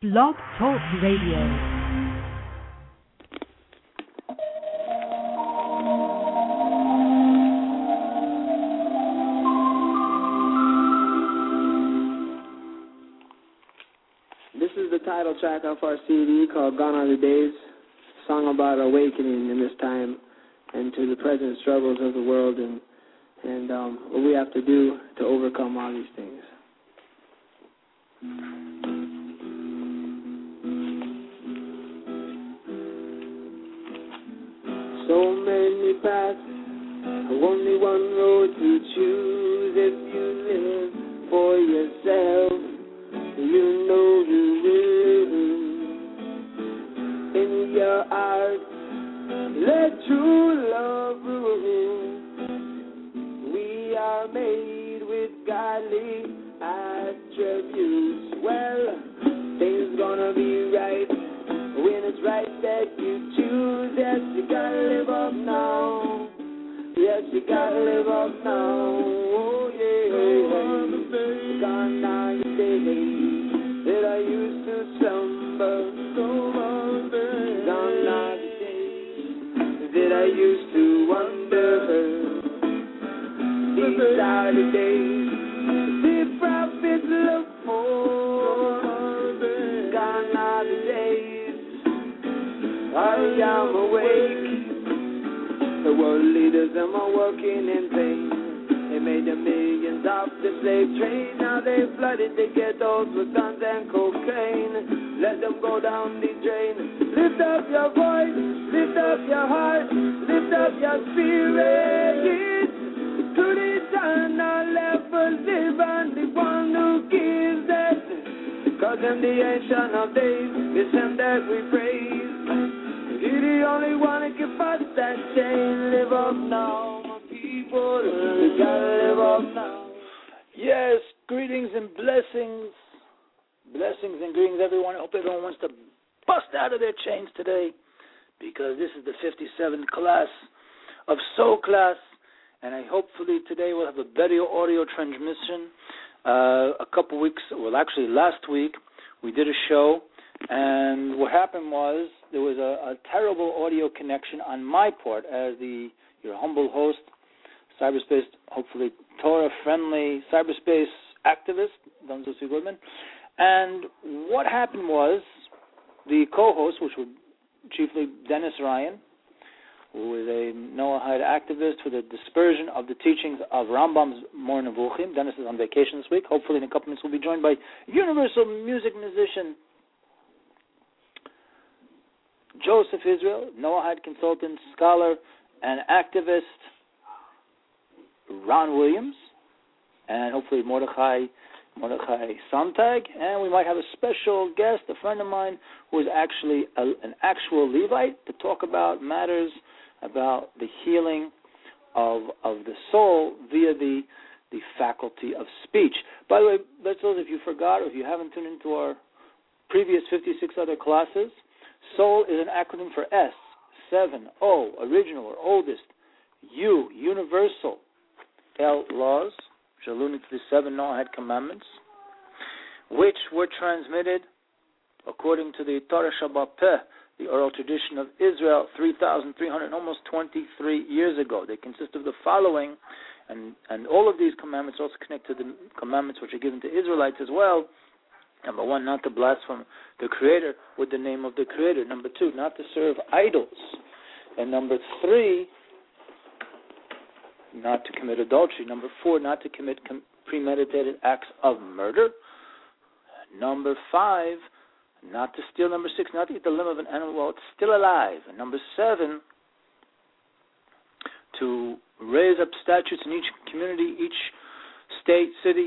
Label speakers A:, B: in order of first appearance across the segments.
A: Blog Talk Radio.
B: This is the title track of our CD called Gone Are the Days, a song about awakening in this time and to the present struggles of the world and what we have to do to overcome all these things. So many paths, only one road to choose. If you live for yourself, you know you will. In your heart, let true love rule. We are made with godly attributes. Well, things gonna be right when it's right that you choose. Yes, you gotta live up now. Yes, you gotta live up now. Oh, yeah. Gone are the days that I used to slumber. Gone are the days that I used to wonder. These are the days the prophets look for. Gone are the days I am awake. The world leaders them are working in vain. They made the millions off the slave train. Now they flooded the ghettos with guns and cocaine. Let them go down the drain. Lift up your voice, lift up your heart, lift up your spirit. To the eternal level, live on the one who gives it. Cause in the ancient of days, it's him that we praise. He's the only one that can bust that chain. Live up now, my people. We gotta live up now.
C: Yes, greetings and blessings. Blessings and greetings, everyone. I hope everyone wants to bust out of their chains today, because this is the 57th class of Soul Class, and hopefully today we'll have a better audio transmission. A couple weeks, well, actually last week, we did a show, and what happened was there was a terrible audio connection on my part as your humble host, cyberspace, hopefully Torah-friendly cyberspace activist, Don Zussi Goodman. And what happened was the co-hosts, which were chiefly Dennis Ryan, who is a Noahide activist for the dispersion of the teachings of Rambam's Mor Nevuchim. Dennis is on vacation this week. Hopefully in a couple minutes we'll be joined by universal music musician Joseph Israel, Noahide consultant, scholar, and activist Ron Williams, and hopefully Mordechai Sontag, and we might have a special guest, a friend of mine, who is actually an actual Levite, to talk about matters about the healing of the soul via the faculty of speech. By the way, let's those if you forgot or if you haven't tuned into our previous 56 other classes, soul is an acronym for S, 7, O, original or oldest, U, universal, L, laws, which alluding to the 7 Noahide commandments, which were transmitted according to the Torah Shabbat Peh, the oral tradition of Israel, 3,300, almost 23 years ago. They consist of the following, and all of these commandments also connect to the commandments which are given to Israelites as well. Number 1, not to blaspheme the Creator with the name of the Creator. Number 2, not to serve idols. And number 3, not to commit adultery. Number 4, not to commit premeditated acts of murder. Number 5, not to steal. Number 6, not to eat the limb of an animal while it's still alive. And number 7, to raise up statutes in each community, each state, city,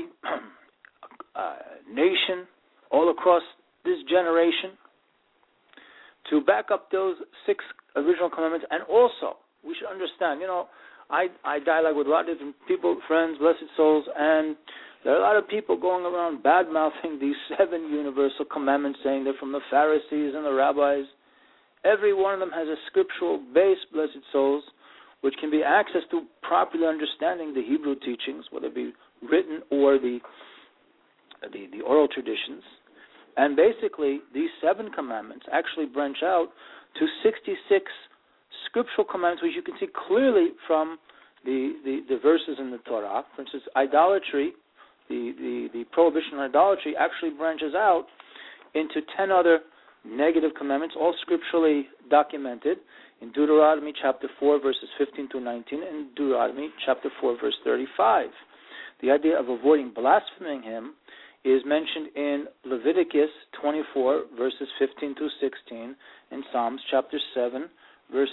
C: nation, all across this generation, to back up those 6 original commandments. And also, we should understand, I dialogue with a lot of different people, friends, blessed souls, and there are a lot of people going around bad-mouthing these 7 universal commandments, saying they're from the Pharisees and the rabbis. Every one of them has a scriptural base, blessed souls, which can be accessed to properly understanding the Hebrew teachings, whether it be written or the oral traditions. And basically, these 7 commandments actually branch out to 66 scriptural commandments, which you can see clearly from the verses in the Torah. For instance, idolatry, the prohibition on idolatry actually branches out into 10 other negative commandments, all scripturally documented in Deuteronomy chapter 4, verses 15 to 19, and Deuteronomy chapter 4, verse 35. The idea of avoiding blaspheming him is mentioned in Leviticus 24, verses 15 to 16, and Psalms chapter 7, verse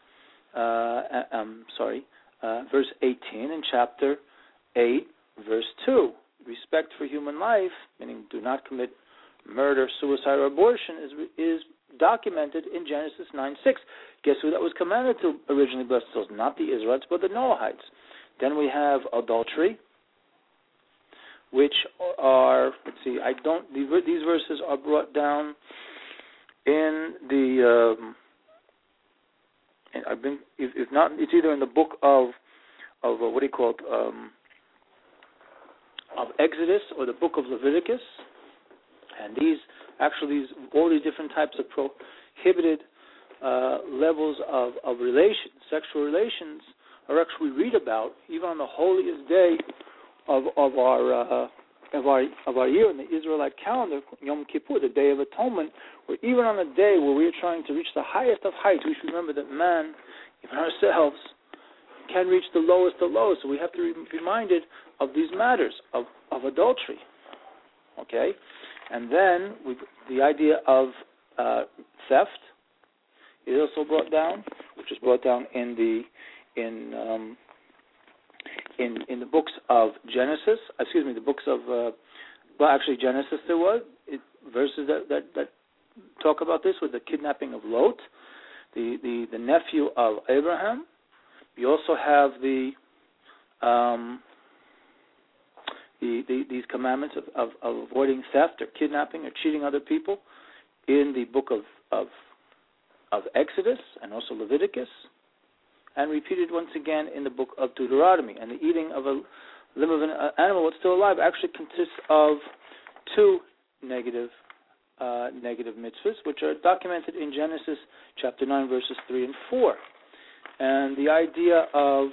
C: 18, and chapter 8, verse 2. Respect for human life, meaning do not commit murder, suicide, or abortion, is documented in Genesis 9:6. Guess who that was commanded to originally, bless souls? Not the Israelites, but the Noahites. Then we have adultery, which are, these verses are brought down in the, if not, it's either in the book of Exodus or the book of Leviticus. And all these different types of prohibited levels of relations, sexual relations, are actually read about even on the holiest day of our year in the Israelite calendar, Yom Kippur, the Day of Atonement, where even on a day where we are trying to reach the highest of heights, we should remember that man, even ourselves, can reach the lowest of lows. So we have to be reminded of these matters of adultery. Okay? And then the idea of theft is also brought down, which is brought down in the books of Genesis. The books of Genesis. There was verses that talk about this, with the kidnapping of Lot, the nephew of Abraham. You also have these commandments of avoiding theft or kidnapping or cheating other people in the book of Exodus and also Leviticus, and repeated once again in the book of Deuteronomy. And the eating of a limb of an animal that's still alive actually consists of 2 negative mitzvahs, which are documented in Genesis chapter 9, verses 3 and 4. And the idea of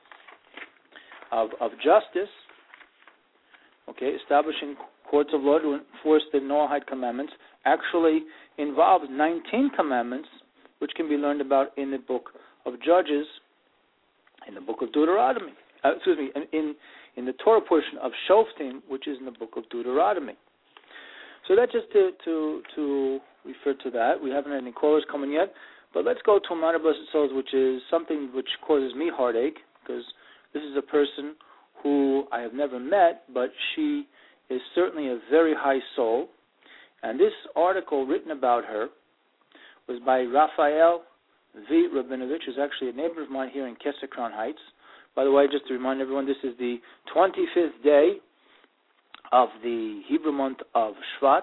C: justice, establishing courts of law to enforce the Noahide commandments, actually involves 19 commandments, which can be learned about in the book of Judges, in the book of Deuteronomy. In the Torah portion of Shoftim, which is in the book of Deuteronomy. So that's just to refer to that. We haven't had any callers coming yet, but let's go to a matter of blessed souls, which is something which causes me heartache, because this is a person who I have never met, but she is certainly a very high soul. And this article written about her was by Raphael V. Rabinovich, who's actually a neighbor of mine here in Kesser Crown Heights. By the way, just to remind everyone, this is the 25th day of the Hebrew month of Shvat,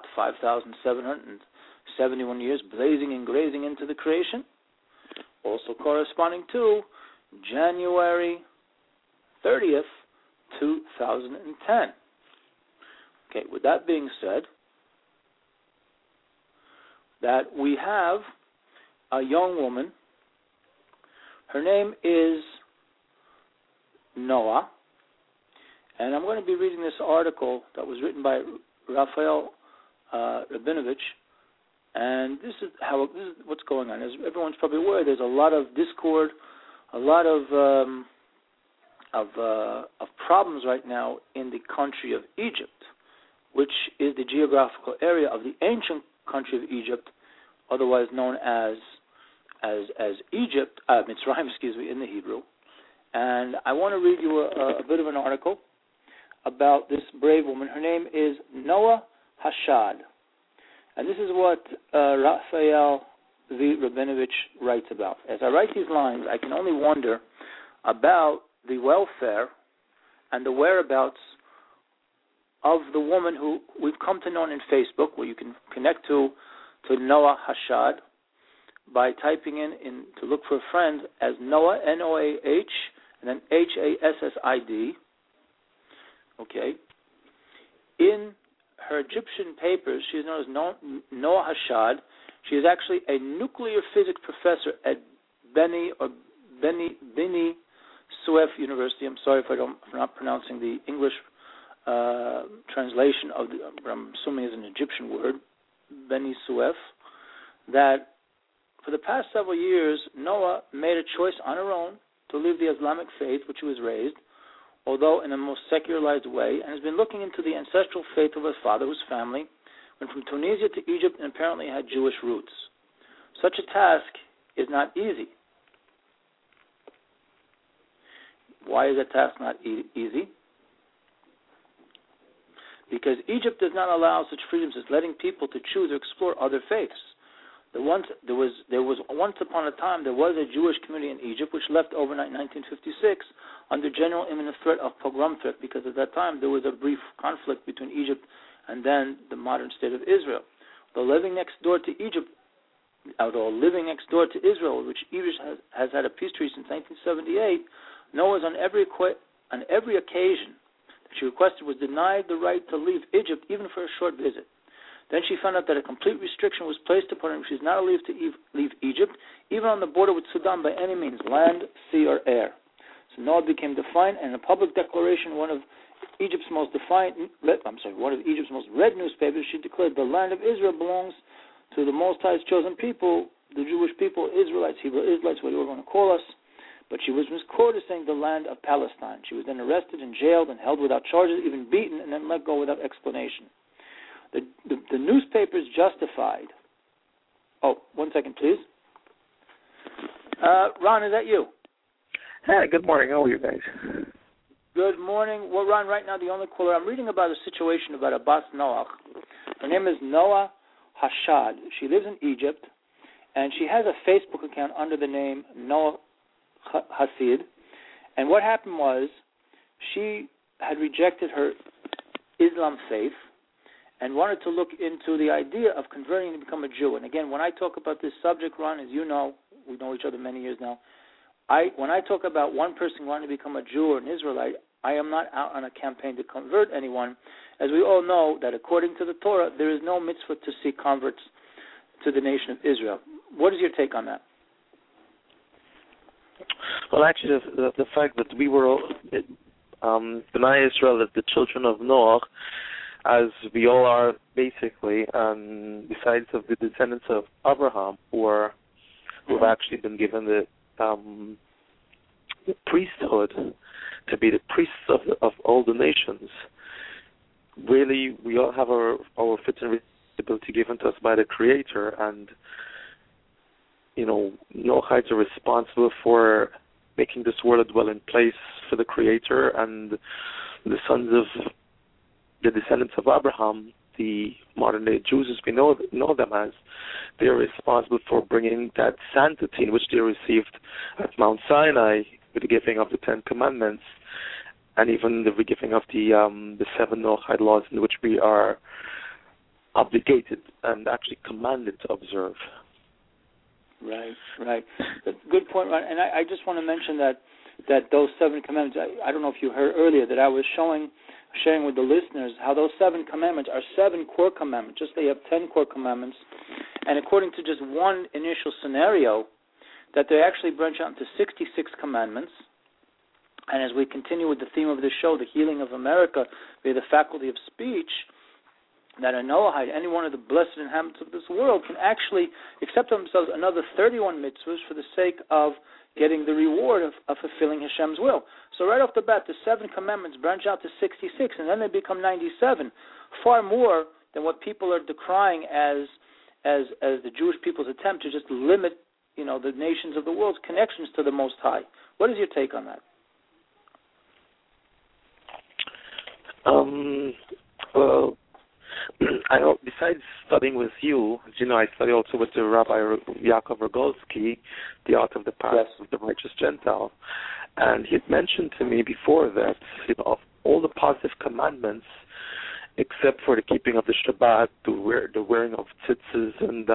C: 5,771 years blazing and grazing into the creation, also corresponding to January 30th, 2010. Okay, with that being said, that we have a young woman. Her name is Noah, and I'm going to be reading this article that was written by Raphael Rabinovich, and this is what's going on. As everyone's probably aware, there's a lot of discord, a lot of problems right now in the country of Egypt, which is the geographical area of the ancient country of Egypt, otherwise known as Egypt, Mitzrayim, in the Hebrew. And I want to read you a bit of an article about this brave woman. Her name is Noah Hashad. And this is what Raphael V. Rabinovich writes about. As I write these lines, I can only wonder about the welfare and the whereabouts of the woman who we've come to know in Facebook, where you can connect to Noah Hashad by typing in to look for a friend as Noah, Noah, and then Hassid. Okay. In her Egyptian papers, she is known as Noah Hashad. She is actually a nuclear physics professor at Beni Suef University. I'm sorry if I'm not pronouncing the English translation of what I'm assuming is an Egyptian word, Beni Suef. That for the past several years, Noah made a choice on her own to leave the Islamic faith, which she was raised, although in a most secularized way, and has been looking into the ancestral faith of her father, whose family went from Tunisia to Egypt and apparently had Jewish roots. Such a task is not easy. Why is that task not easy? Because Egypt does not allow such freedoms as letting people to choose or explore other faiths. There was once upon a time there was a Jewish community in Egypt which left overnight in 1956 under general imminent threat of pogrom threat, because at that time there was a brief conflict between Egypt and then the modern state of Israel. Although living next door to Israel, which Egypt has had a peace treaty since 1978, Noah on every occasion that she requested was denied the right to leave Egypt even for a short visit. Then she found out that a complete restriction was placed upon her. She is not allowed to leave Egypt, even on the border with Sudan by any means, land, sea, or air. So Noah became defiant, and in a public declaration, one of Egypt's most read newspapers, she declared the land of Israel belongs to the Most High's chosen people, the Jewish people, Israelites, Hebrew Israelites, whatever you want to call us. But she was misquoted saying the land of Palestine. She was then arrested and jailed and held without charges, even beaten, and then let go without explanation. The newspapers justified. Oh, 1 second, please. Ron, is that you?
A: Hey, good morning. How are you guys?
C: Good morning. Well, Ron, right now the only caller, I'm reading about a situation about a Bas Noach. Her name is Noah Hashad. She lives in Egypt, and she has a Facebook account under the name Noah Hasid. And what happened was she had rejected her Islam faith and wanted to look into the idea of converting to become a Jew. And again, when I talk about this subject, Ron, as you know, we know each other many years now, when I talk about one person wanting to become a Jew or an Israelite, I am not out on a campaign to convert anyone. As we all know, that according to the Torah, there is no mitzvah to seek converts to the nation of Israel. What is your take on that?
A: Well, actually, the fact that we were B'nai Israel, as the children of Noah, as we all are basically, besides of the descendants of Abraham, who have actually been given the priesthood to be the priests of all the nations. Really, we all have our fit and responsibility given to us by the Creator, and Noachites are responsible for making this world a dwelling place for the Creator, and the sons of the descendants of Abraham, the modern-day Jews as we know them as, they are responsible for bringing that sanctity in which they received at Mount Sinai with the giving of the Ten Commandments, and even the giving of the 7 Noachide laws in which we are obligated and actually commanded to observe.
C: Right. Good point, Ron. And I just want to mention that those 7 commandments, I don't know if you heard earlier that I was sharing with the listeners how those 7 commandments are 7 core commandments. Just they have 10 core commandments. And according to just one initial scenario, that they actually branch out into 66 commandments. And as we continue with the theme of this show, the healing of America via the faculty of speech, that a Noahide, any one of the blessed inhabitants of this world, can actually accept themselves another 31 mitzvahs for the sake of getting the reward of fulfilling Hashem's will. So right off the bat, the 7 commandments branch out to 66, and then they become 97, far more than what people are decrying as the Jewish people's attempt to just limit, the nations of the world's connections to the Most High. What is your take on that?
A: Well, I know, besides studying with you, as you know, I study also with the Rabbi Yaakov Rogolsky, the author of the Path of the Righteous Gentile, and he had mentioned to me before that of all the positive commandments, except for the keeping of the Shabbat, the wearing of tzitzis, and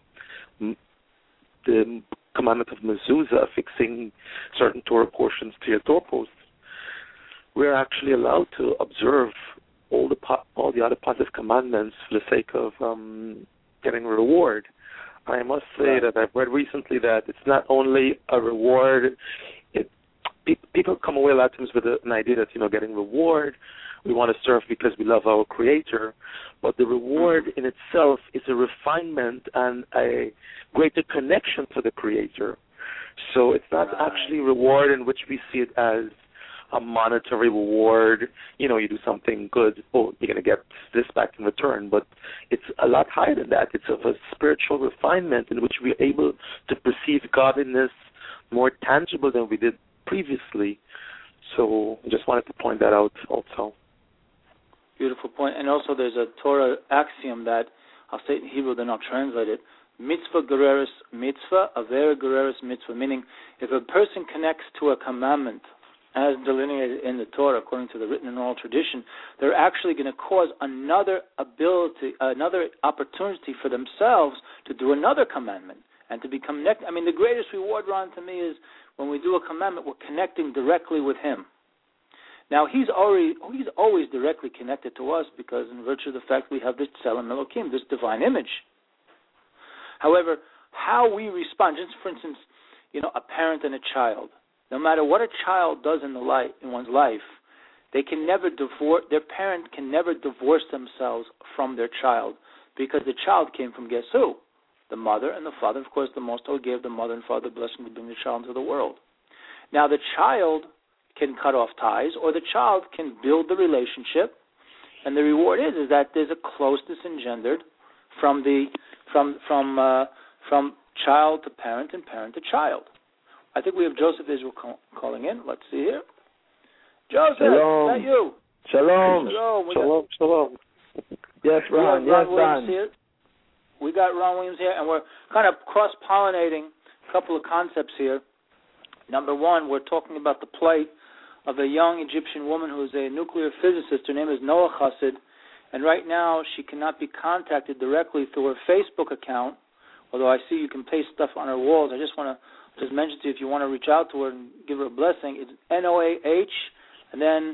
A: the commandment of mezuzah, fixing certain Torah portions to your doorposts, we're actually allowed to observe all the other positive commandments for the sake of getting a reward. I must say that I've read recently that it's not only a reward. People come away a lot of times with an idea that, getting reward, we want to serve because we love our Creator, but the reward in itself is a refinement and a greater connection to the Creator. So it's not actually reward in which we see it as a monetary reward. You do something good, you're going to get this back in return. But it's a lot higher than that. It's of a spiritual refinement in which we're able to perceive godliness more tangible than we did previously. So I just wanted to point that out also.
C: Beautiful point. And also there's a Torah axiom that, I'll say it in Hebrew, then I'll translate it. Mitzvah gereris mitzvah, avera gereris mitzvah, meaning if a person connects to a commandment as delineated in the Torah, according to the written and oral tradition, they're actually going to cause another opportunity for themselves to do another commandment and to become connected. I mean, the greatest reward, Ron, to me is when we do a commandment, we're connecting directly with Him. Now, He's always directly connected to us because in virtue of the fact we have this Tselem Elokim, this divine image. However, how we respond, just for instance, a parent and a child, no matter what a child does in one's life, their parent can never divorce themselves from their child because the child came from, guess who? The mother and the father. Of course, the Most High gave the mother and father the blessing to bring the child into the world. Now, the child can cut off ties, or the child can build the relationship, and the reward is that there's a closeness engendered from child to parent and parent to child. I think we have Joseph Israel calling in. Let's see here. Joseph,
D: Shalom.
C: is that you?
D: Shalom. Shalom. Yes, Ron. Yes, Ron.
C: We got Ron Williams here, and we're kind of cross-pollinating a couple of concepts here. Number one, we're talking about the plight of a young Egyptian woman who is a nuclear physicist. Her name is Noah Chassid, and right now she cannot be contacted directly through her Facebook account, although I see you can paste stuff on her walls. I just want to mention to you, if you want to reach out to her and give her a blessing, it's Noah and then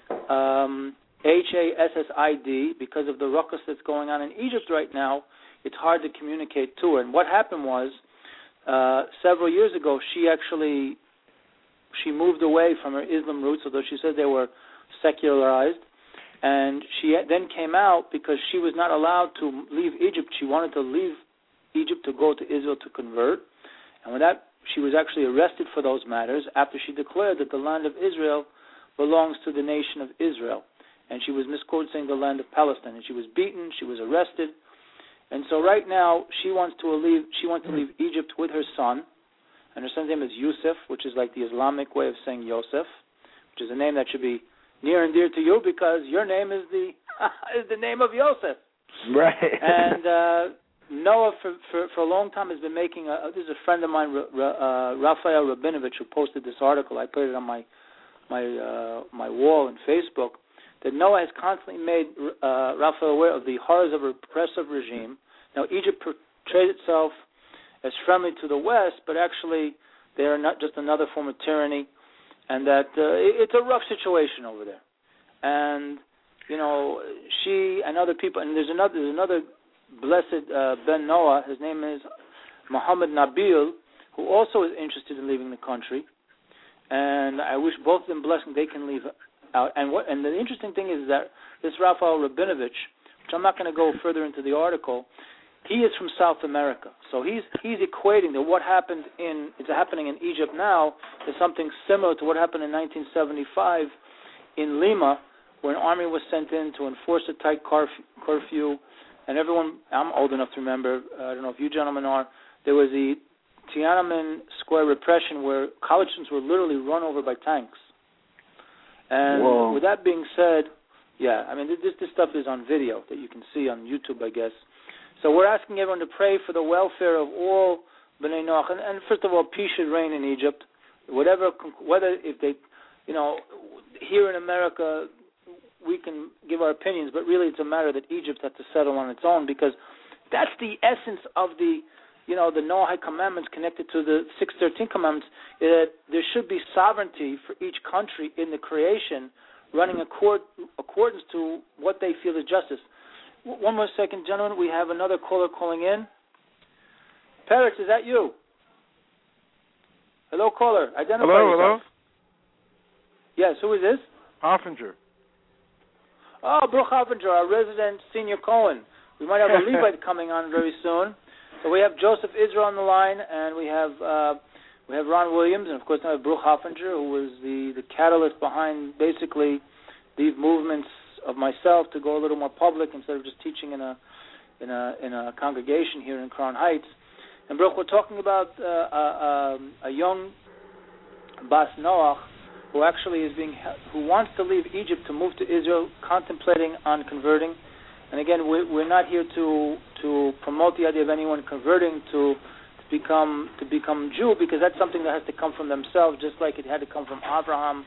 C: Hassid. Because of the ruckus that's going on in Egypt right now, it's hard to communicate to her. And what happened was, several years ago, she moved away from her Islam roots, although she said they were secularized. And she then came out because she was not allowed to leave Egypt. She wanted to leave Egypt to go to Israel to convert. And with that, she was actually arrested for those matters after she declared that the land of Israel belongs to the nation of Israel. And she was misquoted saying the land of Palestine. And she was beaten. She was arrested. And so right now she wants to leave Egypt with her son. And her son's name is Yusuf, which is like the Islamic way of saying Yosef, which is a name that should be near and dear to you because your name is the name of Yosef.
D: Right.
C: And Noah, for a long time, has been making this is a friend of mine, Raphael Rabinovich, who posted this article. I put it on my wall in Facebook. That Noah has constantly made Raphael aware of the horrors of a repressive regime. Now, Egypt portrays itself as friendly to the West, but actually they are not just another form of tyranny, and that it's a rough situation over there. And she and other people, and there's another blessed Ben Noah. His name is Muhammad Nabil, who also is interested in leaving the country. And I wish both of them blessing they can leave out. And the interesting thing is that this Raphael Rabinovich, which I'm not going to go further into the article, he is from South America. So he's equating that what happened is happening in Egypt now is something similar to what happened in 1975 in Lima, where an army was sent in to enforce a tight curfew. And everyone, I'm old enough to remember, I don't know if you gentlemen are, there was the Tiananmen Square repression where college students were literally run over by tanks. And
D: Whoa.
C: With that being said, yeah, I mean, this stuff is on video that you can see on YouTube, I guess. So we're asking everyone to pray for the welfare of all B'nai Noach. And first of all, peace should reign in Egypt. Whether if they, here in America, we can give our opinions, but really it's a matter that Egypt has to settle on its own, because that's the essence of the Noahide commandments connected to the 613 commandments, that there should be sovereignty for each country in the creation, running accordance to what they feel is justice. One more second, gentlemen. We have another caller calling in. Peretz, is that you? Hello, caller. Identify yourself.
E: Hello?
C: Yes, who is this?
E: Hoffinger.
C: Oh, Baruch Hoffinger, our resident senior Cohen. We might have a Levite coming on very soon. So we have Joseph Israel on the line, and we have Ron Williams, and of course now we have Baruch Hoffinger, who was the catalyst behind basically these movements of myself to go a little more public instead of just teaching in a congregation here in Crown Heights. And Baruch, we're talking about a young Bas Noach who actually who wants to leave Egypt to move to Israel, contemplating on converting. And again, we're not here to promote the idea of anyone converting to become Jew, because that's something that has to come from themselves, just like it had to come from Abraham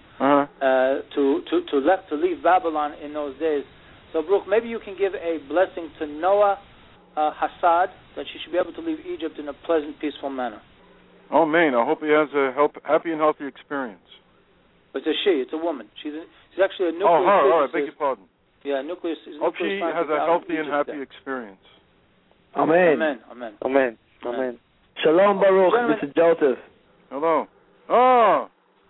C: to leave Babylon in those days. So, Baruch, maybe you can give a blessing to Noah Hassad, that she should be able to leave Egypt in a pleasant, peaceful manner.
E: Oh, man, I hope he has a happy and healthy experience.
C: It's a she. It's a woman. She's actually a nuclear
E: physicist. Oh, I beg your pardon.
C: Yeah, nuclear.
E: Hope she has a healthy and happy experience.
D: Amen.
C: Amen. Amen.
A: Amen. Amen.
D: Shalom, Baruch. This is Joseph.
E: Hello. Oh.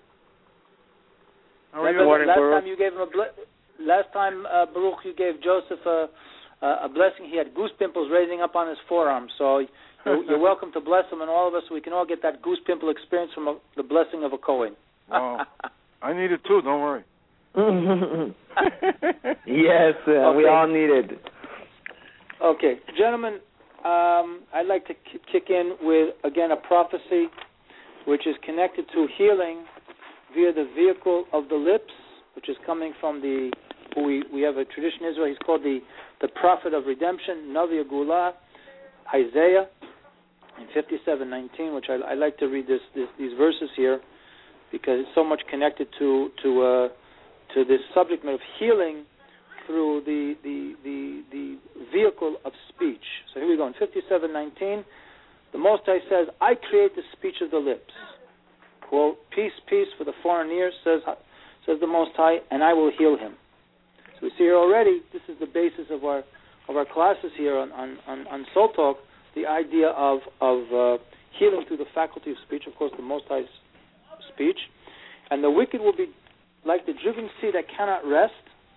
E: How are you?
A: Morning, Baruch.
C: Last time, Baruch, you gave Joseph a blessing. He had goose pimples raising up on his forearm. So you're welcome to bless him, and all of us, we can all get that goose pimple experience from the blessing of a Kohen.
E: Oh, I need it too. Don't worry.
D: Yes, okay. We all need it.
C: Okay, gentlemen, I'd like to kick in with, again, a prophecy which is connected to healing via the vehicle of the lips, which is coming from we have a tradition in Israel. He's called the prophet of redemption, Navi Gula, Isaiah, in 57:19, which I like to read these verses here, because it's so much connected to this subject matter of healing through the vehicle of speech. So here we go. In 57:19, the Most High says, "I create the speech of the lips." Quote, "Peace, peace for the foreign ear," says the Most High, "and I will heal him." So we see here already, this is the basis of our classes here on Soul Talk, the idea of healing through the faculty of speech, of course, the Most High's speech. And the wicked will be like the driven sea that cannot rest.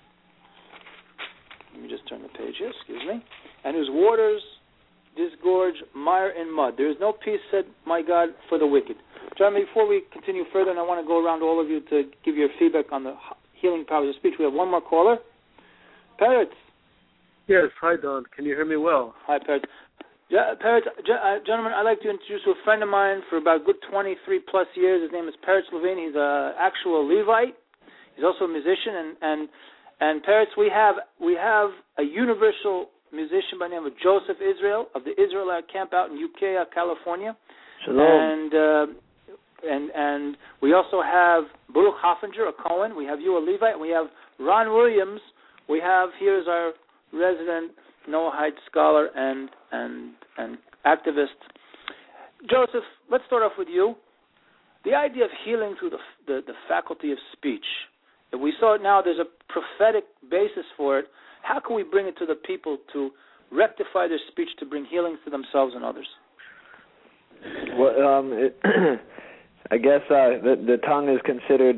C: Let me just turn the page here, excuse me. And whose waters disgorge mire and mud. There is no peace, said my God, for the wicked. Jeremy, before we continue further, and I want to go around to all of you to give your feedback on the healing powers of speech, we have one more caller. Peretz.
F: Yes, hi, Don. Can you hear me well?
C: Hi, Peretz. Peretz, gentlemen, I'd like to introduce you to a friend of mine for about a good 23-plus years. His name is Peretz Levine. He's an actual Levite. He's also a musician. And Peretz, we have a universal musician by the name of Joseph Israel of the Israelite camp out in Ukiah, California.
D: Shalom.
C: And we also have Baruch Hoffinger, a Cohen. We have you, a Levite. And we have Ron Williams. We have, here's our resident Noahide scholar and activist. Joseph, let's start off with you. The idea of healing through the faculty of speech. If we saw it now, there's a prophetic basis for it. How can we bring it to the people to rectify their speech to bring healing to themselves and others?
D: Well, I guess the tongue is considered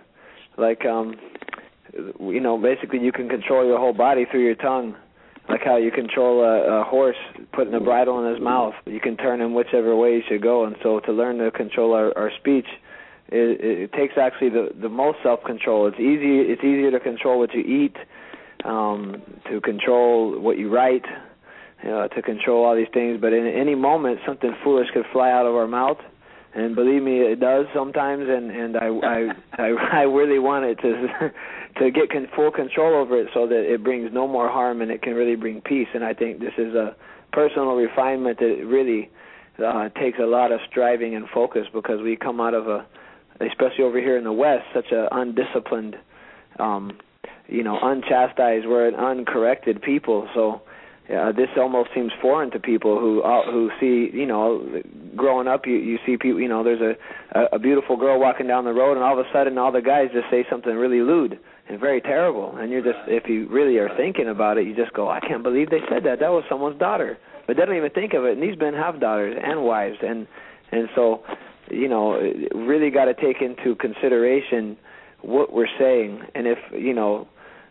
D: basically you can control your whole body through your tongue. Like how you control a horse, putting a bridle in his mouth. You can turn him whichever way he should go. And so to learn to control our speech, it takes actually the most self-control. It's easier to control what you eat, to control what you write, to control all these things. But in any moment, something foolish could fly out of our mouth. And believe me, it does sometimes, and I really want it to get full control over it so that it brings no more harm and it can really bring peace. And I think this is a personal refinement that really takes a lot of striving and focus, because we come out of especially over here in the West, such a undisciplined, unchastised, we're an uncorrected people. So this almost seems foreign to people who see, growing up, you see people, there's a beautiful girl walking down the road, and all of a sudden all the guys just say something really lewd. and very terrible. And you're just, if you really are thinking about it, you just go, I can't believe they said that. That was someone's daughter. But they don't even think of it. And these men have daughters and wives. And so, you know, really got to take into consideration what we're saying. And if, you know,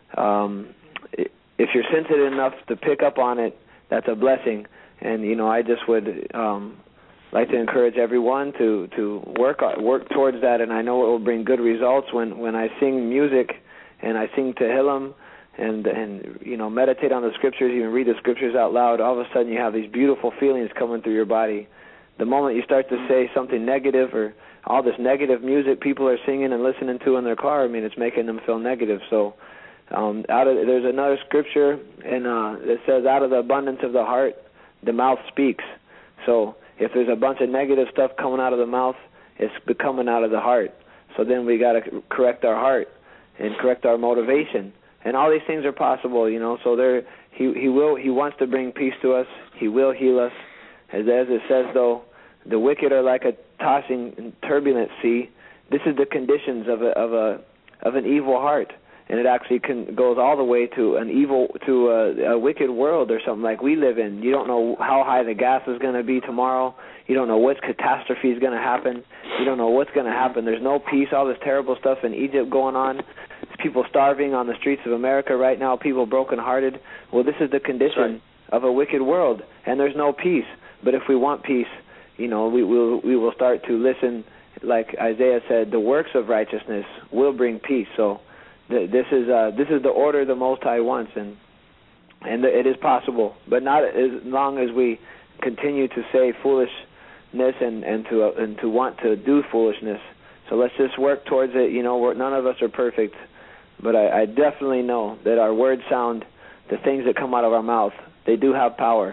D: if you're sensitive enough to pick up on it, that's a blessing. And, you know, I just would like to encourage everyone to work towards that, and I know it will bring good results when I sing music and I sing Tehillim and you know, meditate on the scriptures, even read the scriptures out loud. All of a sudden you have these beautiful feelings coming through your body. The moment you start to say something negative, or all this negative music people are singing and listening to in their car, I mean, it's making them feel negative. So there's another scripture, and it says, out of the abundance of the heart, the mouth speaks. So if there's a bunch of negative stuff coming out of the mouth, it's coming out of the heart. So then we got to correct our heart and correct our motivation. And all these things are possible, you know. So he wants to bring peace to us. He will heal us. As it says, though, the wicked are like a tossing and turbulent sea. This is the conditions of an evil heart. And it actually goes all the way to a wicked world or something like we live in. You don't know how high the gas is going to be tomorrow. You don't know what catastrophe is going to happen. You don't know what's going to happen. There's no peace. All this terrible stuff in Egypt going on. There's people starving on the streets of America right now. People brokenhearted. Well, this is the condition of a wicked world, and there's no peace. But if we want peace, you know, we will start to listen. Like Isaiah said, the works of righteousness will bring peace. So this is the order the Most High wants, and it is possible, but not as long as we continue to say foolishness and to want to do foolishness. So let's just work towards it. You know, none of us are perfect, but I definitely know that our words sound, the things that come out of our mouth, they do have power.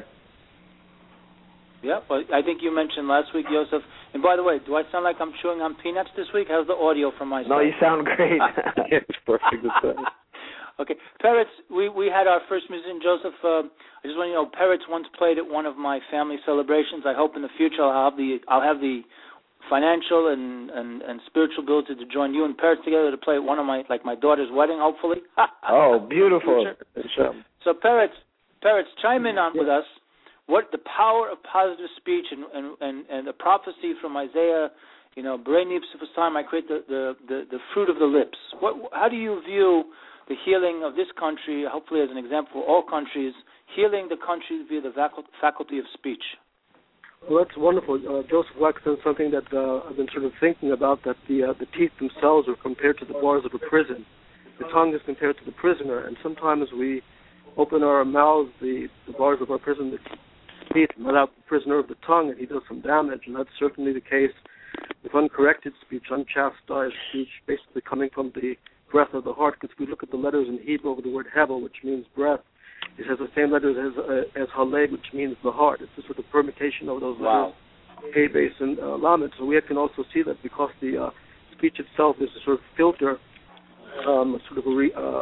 C: Yeah, but I think you mentioned last week, Yosef. And by the way, do I sound like I'm chewing on peanuts this week? How's the audio from my side?
D: No, you sound great.
A: Yeah, it's perfect.
C: Okay, Peretz, we had our first musician, Joseph. I just want you to know, Peretz once played at one of my family celebrations. I hope in the future I'll have the financial and spiritual ability to join you and Peretz together to play at one of my daughter's wedding, hopefully.
D: Oh, beautiful.
C: So Peretz, chime in with us. What the power of positive speech and the prophecy from Isaiah, you know, Berei Nifsufasam, I create the fruit of the lips. How do you view the healing of this country, hopefully as an example for all countries, healing the country via the faculty of speech?
F: Well, that's wonderful. Joseph waxed on something that I've been sort of thinking about, that the teeth themselves are compared to the bars of a prison. The tongue is compared to the prisoner, and sometimes we open our mouths, the bars of our prison, the teeth, and let out the prisoner of the tongue, and he does some damage. And that's certainly the case with uncorrected speech, unchastised speech, basically coming from the breath of the heart. Because if we look at the letters in Hebrew of the word hevel, which means breath, it has the same letters as haleg, which means the heart. It's a sort of permutation of those letters, Hey, Base, and Lamed. So we can also see that because the speech itself is a sort of filter, sort of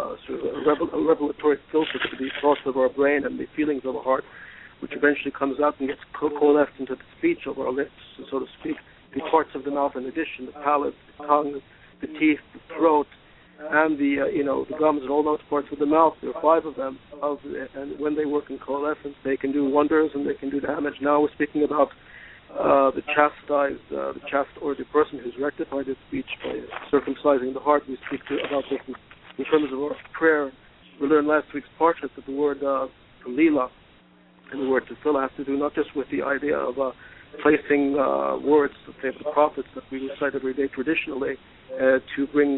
F: a revelatory filter to the thoughts of our brain and the feelings of our heart, which eventually comes out and gets coalesced into the speech of our lips, so to speak, the parts of the mouth in addition, the palate, the tongue, the teeth, the throat, and the gums and all those parts of the mouth. There are 5 of them, and when they work in coalescence, they can do wonders and they can do damage. Now we're speaking about the chastised, or the person who's rectified his speech by circumcising the heart. We speak about this in terms of our prayer. We learned last week's parshas that the word lila and the word tefillah has to do not just with the idea of placing words, let's say, of the prophets that we recite every day traditionally, to bring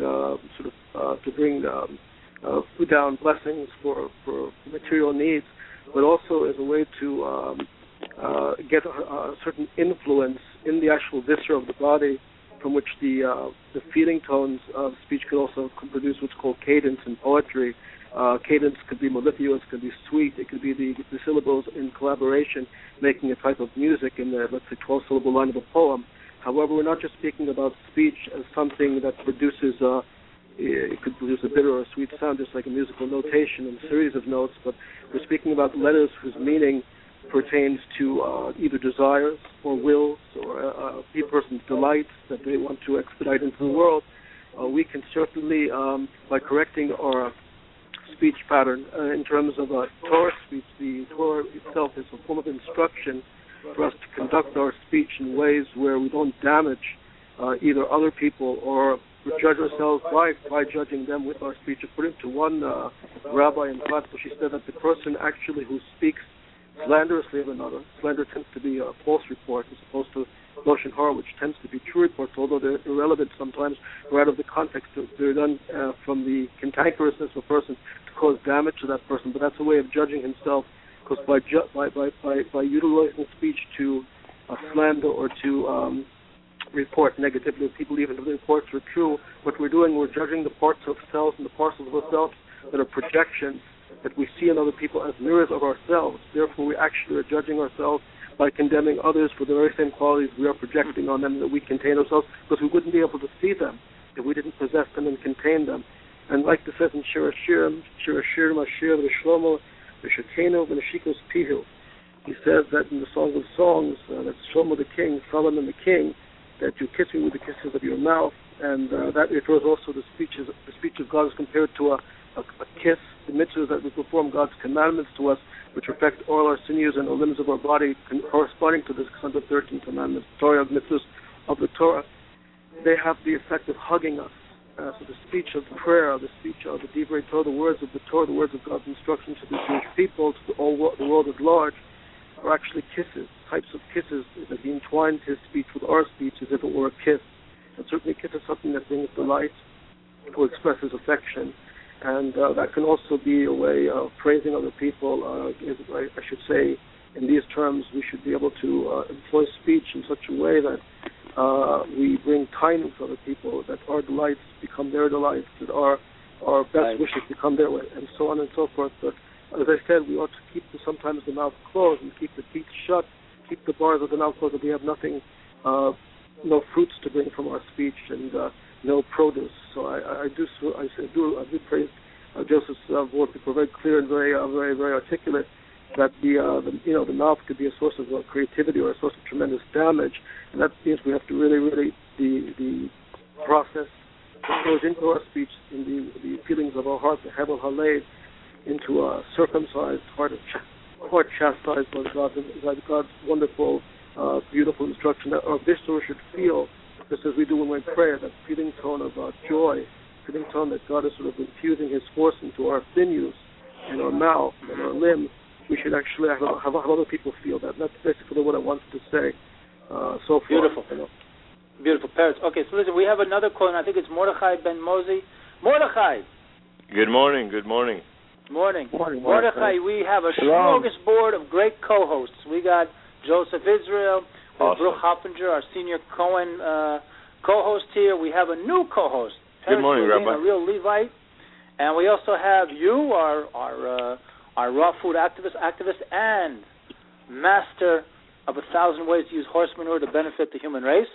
F: down blessings for material needs, but also as a way to get a certain influence in the actual viscera of the body, from which the feeling tones of speech could also produce what's called cadence in poetry. Cadence could be mellifluous, could be sweet, it could be the syllables in collaboration making a type of music in the, let's say, 12-syllable line of a poem. However, we're not just speaking about speech as something that produces, it could produce a bitter or a sweet sound, just like a musical notation and a series of notes, but we're speaking about letters whose meaning pertains to either desires or wills or a person's delights that they want to expedite into the world. we can certainly, by correcting our speech pattern in terms of Torah speech, the Torah itself is a form of instruction for us to conduct our speech in ways where we don't damage either other people or judge ourselves by judging them with our speech. According to one rabbi in Plattsburgh, she said that the person actually who speaks slanderously of another, slander tends to be a false report as opposed to Lashon Hara, which tends to be true reports, although they're irrelevant sometimes or out of the context. They're done from the cantankerousness of a person to cause damage to that person, but that's a way of judging himself, because by utilizing speech to slander or to report negatively of people, even if the reports are true, what we're doing, we're judging the parts of ourselves and the parcels of ourselves that are projections that we see in other people as mirrors of ourselves. Therefore, we actually are judging ourselves by condemning others for the very same qualities we are projecting on them that we contain ourselves, because we wouldn't be able to see them if we didn't possess them and contain them. And like it says in Shir Hashirim, Ashir v'Shlomo v'Shekenu v'Neshikos Pihu, he says that in the Song of Songs, that's Shlomo the king, Solomon the king, that you kiss me with the kisses of your mouth, and that refers also to the speech of God is compared to a kiss. The mitzvahs that we perform, God's commandments to us, which affect all our sinews and the limbs of our body, corresponding to the 613 commandments, Torah of mitzvahs of the Torah, they have the effect of hugging us. So the speech of prayer, the speech of the Divrei Torah, the words of the Torah, the words of God's instructions to the Jewish people, to the world at large, are actually kisses, types of kisses that he entwines his speech with our speech as if it were a kiss. And certainly a kiss is something that brings delight or expresses affection. And that can also be a way of praising other people. I should say, in these terms, we should be able to employ speech in such a way that we bring kindness to other people, that our delights become their delights, that our best wishes become their way, and so on and so forth. But as I said, we ought to keep sometimes the mouth closed and keep the teeth shut, keep the bars of the mouth closed, that we have nothing, no fruits to bring from our speech and no produce. So I do praise Joseph's work. People are very clear and very articulate that the mouth could be a source of creativity or a source of tremendous damage, and that means we have to really the process that goes into our speech, in the feelings of our heart, the Hevel Halev, into a circumcised heart chastised by God's wonderful, beautiful instruction that our viscera should feel, just as we do when we pray, that feeling tone of joy, feeling tone that God is sort of infusing his force into our sinews and our mouth and our limbs. We should actually have other people feel that. And that's basically what I wanted to say so far.
C: Beautiful. Beautiful. Parents. Okay, so listen, we have another call, and I think it's Mordechai Ben Mosey. Mordechai.
G: Good morning. Good morning.
C: Morning. Mordechai, we have a smorgasbord of great co-hosts. We got Joseph Israel, awesome. Baruch Hoppinger, our senior Cohen co-host here. We have a new co-host.
G: Good morning, Rabbi.
C: A real Levite. And we also have you, our raw food activist and master of 1,000 ways to use horse manure to benefit the human race.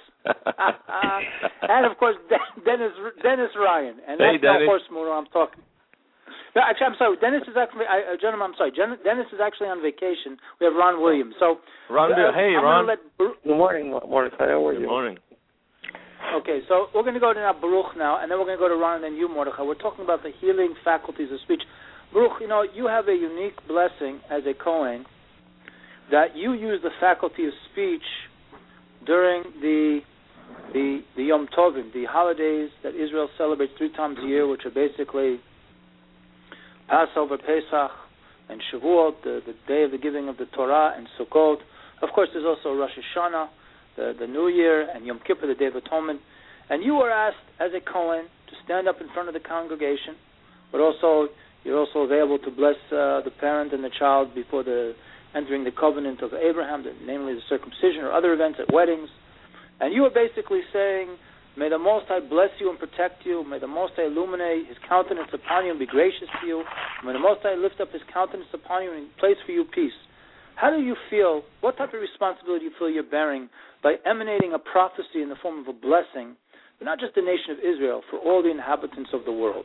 C: And, of course, Dennis Ryan. And that's no horse manure I'm talking. No, actually, I'm sorry. Dennis is actually, gentlemen, I'm sorry. Dennis is actually on vacation. We have Ron Williams. So,
G: Ron, hey, Ron.
A: Good morning, Mordechai. How are you?
G: Good morning.
C: Okay, so we're going to go to now Baruch now, and then we're going to go to Ron and then you, Mordechai. We're talking about the healing faculties of speech. Baruch, you have a unique blessing as a Kohen that you use the faculty of speech during the Yom Tovim, the holidays that Israel celebrates 3 times a year, which are basically Passover, Pesach, and Shavuot, the day of the giving of the Torah, and Sukkot. Of course, there's also Rosh Hashanah, the New Year, and Yom Kippur, the Day of Atonement. And you were asked as a Kohen to stand up in front of the congregation, but you're also available to bless the parent and the child before entering the covenant of Abraham, namely the circumcision or other events at weddings. And you were basically saying, may the Most High bless you and protect you. May the Most High illuminate his countenance upon you and be gracious to you. May the Most High lift up his countenance upon you and place for you peace. How do you feel, what type of responsibility do you feel you're bearing by emanating a prophecy in the form of a blessing, but not just the nation of Israel, for all the inhabitants of the world?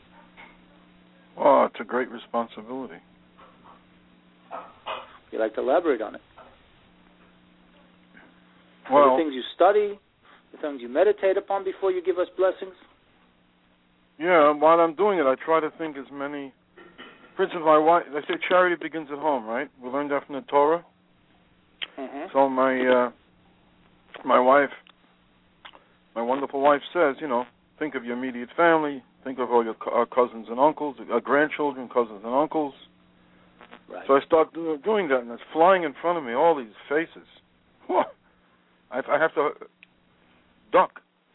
E: Oh, it's a great responsibility.
C: You'd like to elaborate on it?
E: Well,
C: the things you study, the things you meditate upon before you give us blessings?
E: Yeah, while I'm doing it, I try to think as many. For instance, my wife. They say charity begins at home, right? We learned that from the Torah.
C: Mm-hmm.
E: So my wife, my wonderful wife says, think of your immediate family, think of all your cousins and uncles, grandchildren, cousins and uncles.
C: Right.
E: So I start doing that, and it's flying in front of me, all these faces. I have to duck.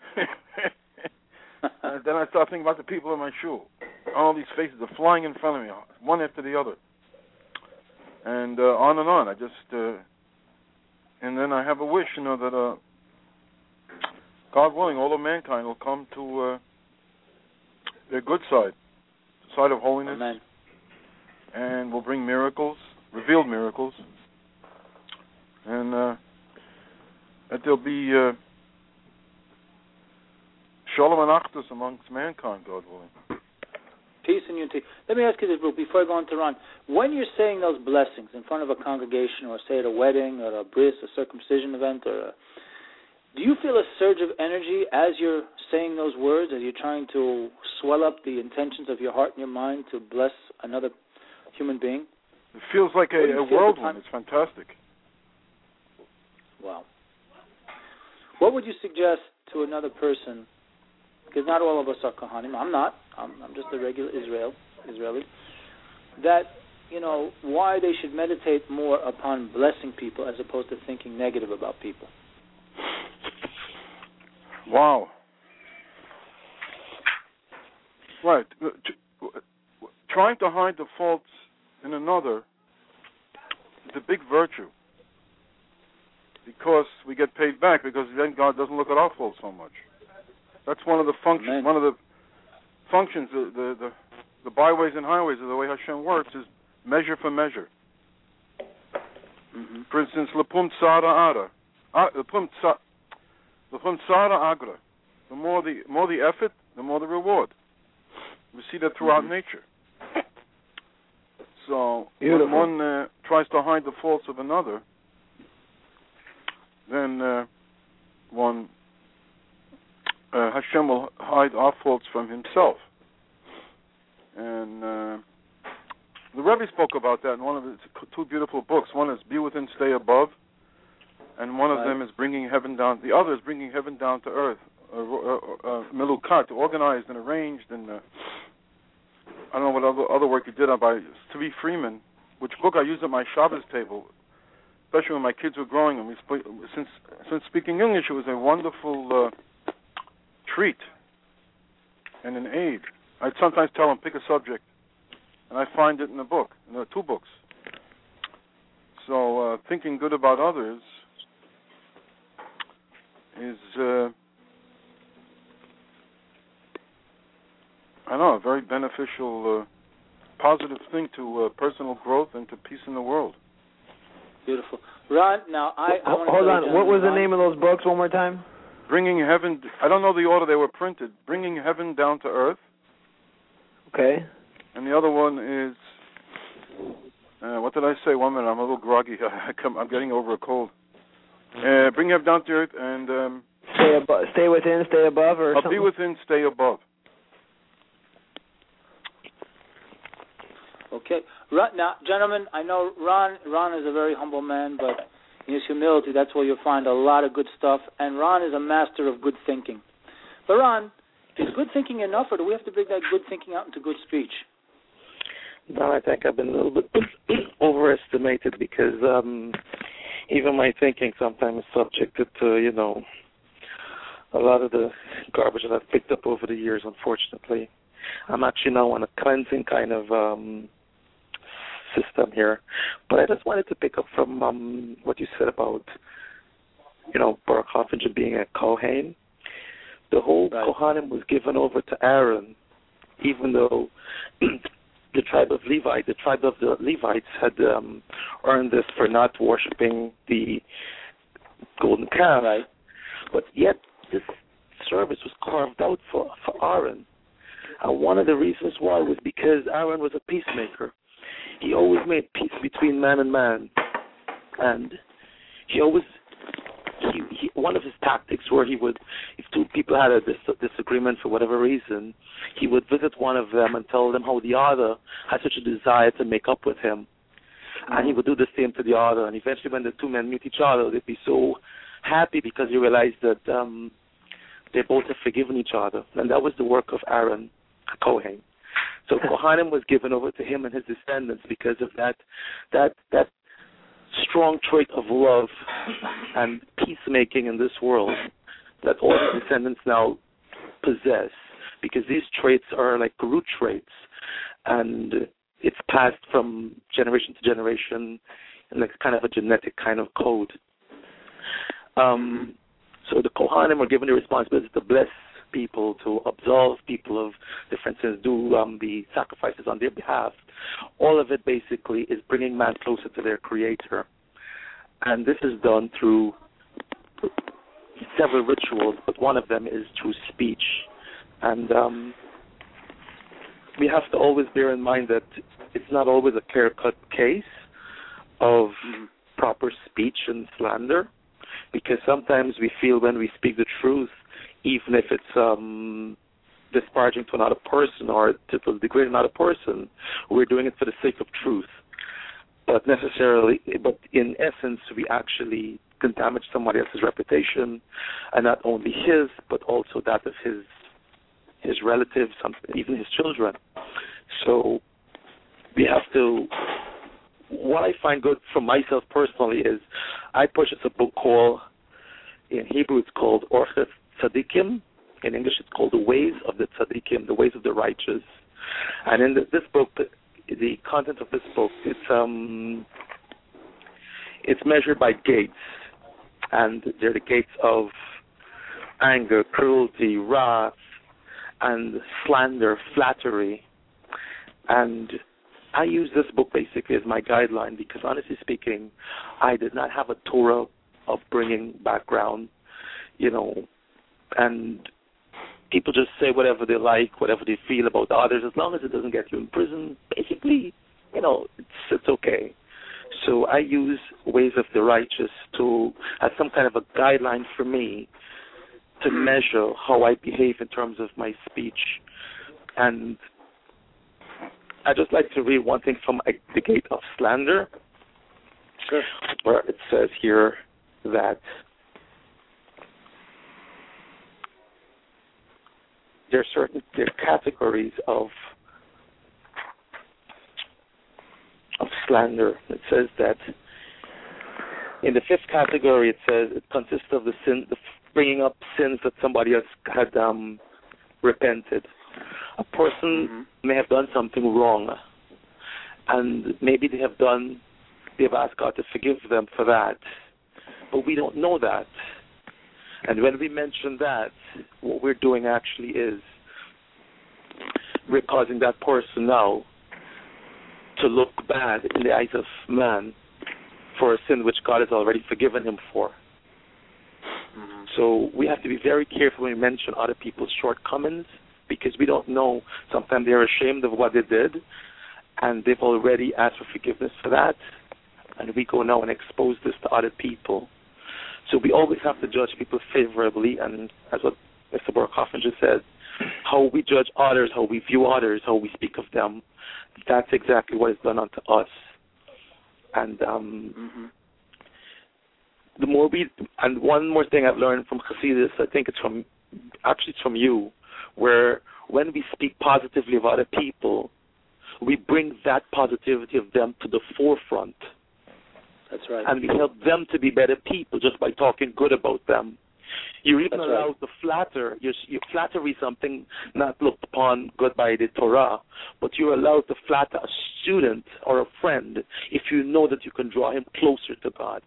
E: And then I start thinking about the people in my shul. All these faces are flying in front of me, one after the other. And on and on. I just, and then I have a wish, that God willing, all of mankind will come to their good side, the side of holiness.
C: Amen.
E: And will bring miracles, revealed miracles. And that there'll be shalom and achdus amongst mankind, God willing.
C: Peace and unity. Let me ask you this, Brooke, before I go on to Ron. When you're saying those blessings in front of a congregation, or say at a wedding, or a bris, a circumcision event, do you feel a surge of energy as you're saying those words, as you're trying to swell up the intentions of your heart and your mind to bless another human being?
E: It feels like a whirlwind. It's fantastic.
C: Wow. What would you suggest to another person? Because not all of us are Kohanim. I'm not. I'm just a regular Israeli. That, why they should meditate more upon blessing people as opposed to thinking negative about people.
E: Wow. Right. Trying to hide the faults in another is a big virtue, because we get paid back, because then God doesn't look at our faults so much. That's one of the functions.
C: Amen.
E: One of the functions, the byways and highways of the way Hashem works is measure for measure.
C: Mm-hmm.
E: For instance, Lepum Tzara Ada, Lepum Tzara Agra. The more the effort, the more the reward. We see that throughout nature. So when one tries to hide the faults of another, then Hashem will hide our faults from Himself. And the Rebbe spoke about that in one of his two beautiful books. One is Be Within, Stay Above, and one of them is Bringing Heaven Down. The other is Bringing Heaven Down to Earth, Melukat, organized and arranged. And I don't know what other work he did by Tzvi Freeman, which book I used at my Shabbos table, especially when my kids were growing. And since speaking English, it was a wonderful treat and an aid. I'd sometimes tell them, pick a subject, and I find it in the book. And there are two books. So thinking good about others is, a very beneficial, positive thing to personal growth and to peace in the world.
C: Beautiful. Ron, now
D: hold on. What was the name of those books one more time?
E: Bringing Heaven, I don't know the order they were printed. Bringing Heaven Down to Earth.
D: Okay.
E: And the other one is, what did I say? 1 minute, I'm a little groggy. I'm getting over a cold. Bring Heaven Down to Earth and...
D: stay within, stay above, or something?
E: Be within, stay above.
C: Okay. Now, gentlemen, I know Ron is a very humble man, but in his humility, that's where you'll find a lot of good stuff. And Ron is a master of good thinking. But Ron, is good thinking enough, or do we have to bring that good thinking out into good speech?
A: No, I think I've been a little bit overestimated, because even my thinking sometimes is subjected to, a lot of the garbage that I've picked up over the years, unfortunately. I'm actually now on a cleansing kind of system here. But I just wanted to pick up from what you said about, Baruch Hoffinger being a Kohen. The whole Kohanim was given over to Aaron, even though the tribe of the Levites had earned this for not worshiping the golden calf.
C: Right.
A: But yet this service was carved out for Aaron. And one of the reasons why was because Aaron was a peacemaker. He always made peace between man and man. And he always he one of his tactics where he would, if two people had a disagreement for whatever reason, he would visit one of them and tell them how the other had such a desire to make up with him. And he would do the same to the other. And eventually when the two men meet each other, they'd be so happy because they realized that they both have forgiven each other. And that was the work of Aaron Kohen. So Kohanim was given over to him and his descendants because of that strong trait of love and peacemaking in this world that all his descendants now possess, because these traits are like root traits, and it's passed from generation to generation in like kind of a genetic kind of code. So the Kohanim were given the responsibility to bless people, to absolve people of different sins, do the sacrifices on their behalf. All of it basically is bringing man closer to their Creator. And this is done through several rituals, but one of them is through speech. And we have to always bear in mind that it's not always a clear-cut case of proper speech and slander, because sometimes we feel when we speak the truth, even if it's disparaging to another person or to degrade another person, we're doing it for the sake of truth. But in essence, we actually can damage somebody else's reputation, and not only his, but also that of his relatives, even his children. So we have to. What I find good for myself personally is I purchased a book called, in Hebrew it's called Orchot Tzadikim. In English it's called The Ways of the Tzadikim, The Ways of the Righteous. And in this book, the content of this book, it's measured by gates. And they're the gates of anger, cruelty, wrath, and slander, flattery. And I use this book basically as my guideline because, honestly speaking, I did not have a Torah upbringing background, and people just say whatever they like, whatever they feel about others, as long as it doesn't get you in prison. Basically, it's okay. So I use Ways of the Righteous as some kind of a guideline for me to measure how I behave in terms of my speech. And I'd just like to read one thing from The Gate of Slander,
C: sure,
A: where it says here that there are categories of slander. It says that in the fifth category, it says it consists of the bringing up sins that somebody else had repented. A person may have done something wrong, and maybe they've asked God to forgive them for that, but we don't know that. And when we mention that, what we're doing actually is we're causing that person now to look bad in the eyes of man for a sin which God has already forgiven him for. So we have to be very careful when we mention other people's shortcomings, because we don't know. Sometimes they're ashamed of what they did, and they've already asked for forgiveness for that, and we go now and expose this to other people. So we always have to judge people favorably, and as what Mr. Baruch Hoffman just said, how we judge others, how we view others, how we speak of them, that's exactly what is done unto us. And the more and one more thing I've learned from Hasidus, I think it's from you, where when we speak positively of other people, we bring that positivity of them to the forefront.
C: That's right.
A: And we help them to be better people just by talking good about them. You're even allowed to flatter. Your flattery is something not looked upon good by the Torah, but you're allowed to flatter a student or a friend if you know that you can draw him closer to God.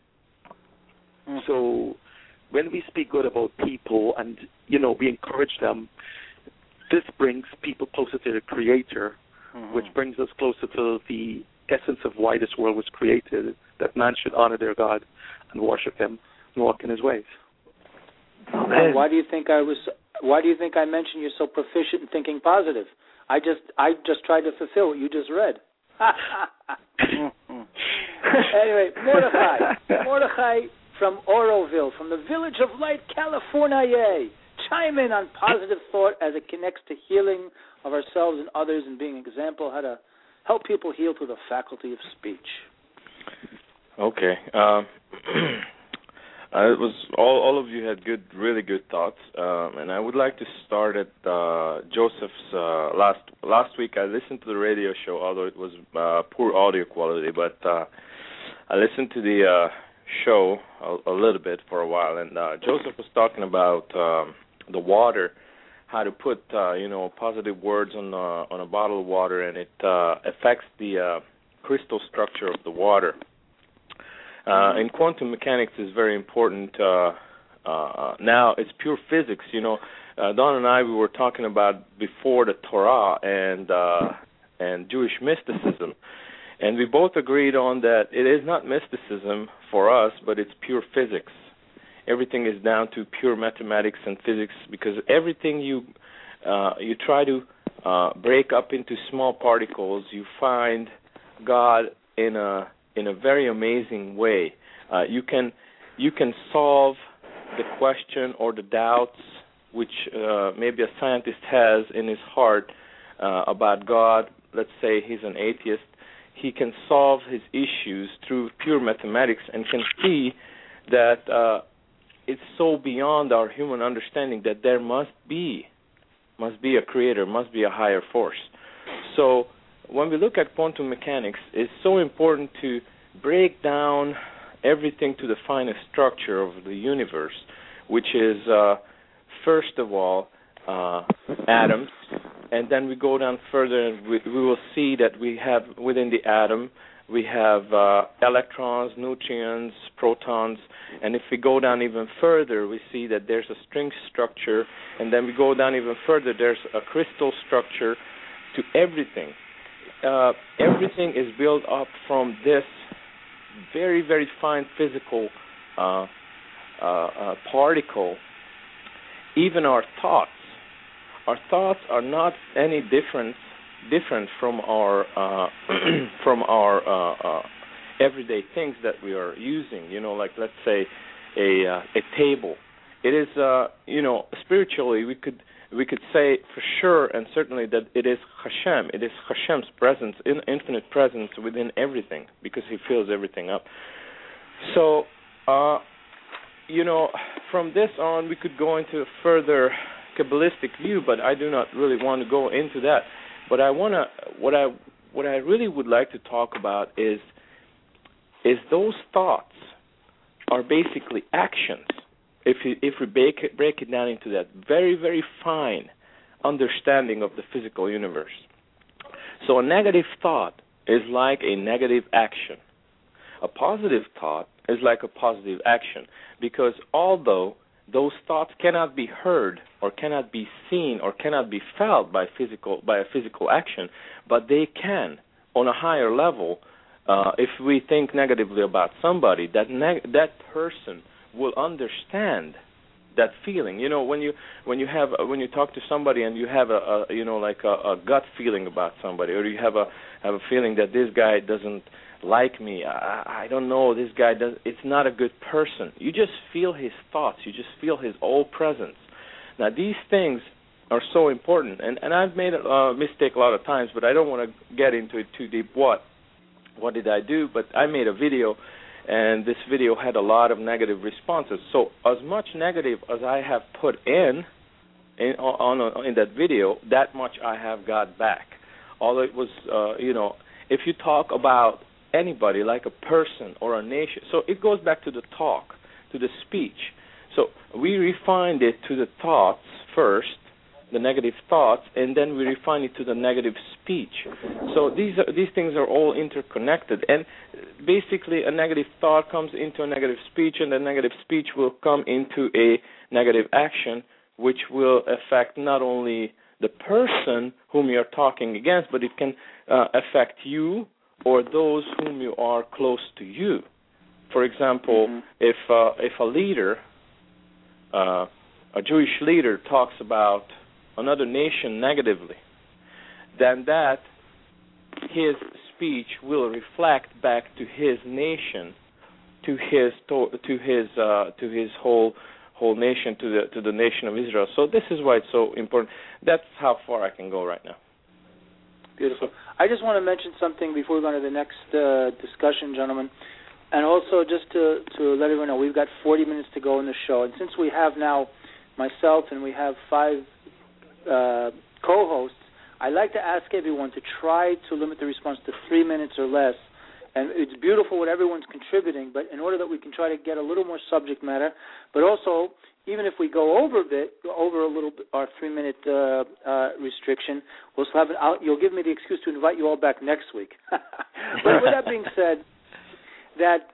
A: So when we speak good about people and, we encourage them, this brings people closer to the Creator, which brings us closer to the essence of why this world was created, that man should honor their God and worship him and walk in his ways.
C: Why do you think I mentioned you're so proficient in thinking positive? I just tried to fulfill what you just read. Anyway, Mordechai, from Oroville, from the Village of Light, California. Chime in on positive thought as it connects to healing of ourselves and others and being an example how to help people heal through the faculty of speech.
G: Okay. It was all of you had really good thoughts, and I would like to start at Joseph's last week. I listened to the radio show, although it was poor audio quality, but I listened to the show a little bit for a while, and Joseph was talking about the water, how to put positive words on a bottle of water, and it affects the crystal structure of the water. In quantum mechanics is very important. Now it's pure physics. Don and I, we were talking about before the Torah and Jewish mysticism, and we both agreed on that it is not mysticism for us, but it's pure physics. Everything is down to pure mathematics and physics, because everything you try to break up into small particles, you find God in a very amazing way. You can solve the question or the doubts which maybe a scientist has in his heart about God. Let's say he's an atheist. He can solve his issues through pure mathematics and can see that it's so beyond our human understanding that there must be a creator, must be a higher force. So when we look at quantum mechanics, it's so important to break down everything to the finest structure of the universe, which is, first of all, atoms, and then we go down further and we will see that we have, within the atom, we have electrons, neutrons, protons, and if we go down even further, we see that there's a string structure, and then we go down even further, there's a crystal structure to everything. Everything is built up from this very, very fine physical particle. Even our thoughts are not any different from our everyday things that we are using. Like let's say a table. It is spiritually we could say for sure and certainly that it is Hashem. It is Hashem's presence, infinite presence within everything, because He fills everything up. So, from this on, we could go into a further Kabbalistic view, but I do not really want to go into that. But what I really would like to talk about is those thoughts are basically actions. If we break it down into that very, very fine understanding of the physical universe. So a negative thought is like a negative action. A positive thought is like a positive action, because although those thoughts cannot be heard or cannot be seen or cannot be felt by a physical action, but they can, on a higher level, if we think negatively about somebody, that person will understand that feeling. When you talk to somebody and you have a gut feeling about somebody, or you have a feeling that this guy doesn't like me, I don't know, this guy it's not a good person. You just feel his thoughts, you just feel his whole presence. Now these things are so important, and I've made a mistake a lot of times, but I don't want to get into it too deep. What did I do? But I made a video, and this video had a lot of negative responses. So as much negative as I have put in that video, that much I have got back. Although it was, if you talk about anybody, like a person or a nation, so it goes back to the talk, to the speech. So we refined it to the thoughts first, the negative thoughts, and then we refine it to the negative speech. So these things are all interconnected, and basically a negative thought comes into a negative speech, and the negative speech will come into a negative action, which will affect not only the person whom you're talking against, but it can affect you or those whom you are close to you. For example, if a leader, a Jewish leader, talks about another nation negatively, then that his speech will reflect back to his nation to his whole nation, to the nation of Israel. So this is why it's so important. That's how far I can go right now.
C: Beautiful. I just want to mention something before we go on to the next discussion, gentlemen. And also just to let everyone know, we've got 40 minutes to go in the show. And since we have now myself and we have 5 co-hosts, I'd like to ask everyone to try to limit the response to 3 minutes or less. And it's beautiful what everyone's contributing, but in order that we can try to get a little more subject matter, but also, even if we go over a little bit, our 3-minute restriction, we'll still have you'll give me the excuse to invite you all back next week. But with that being said, that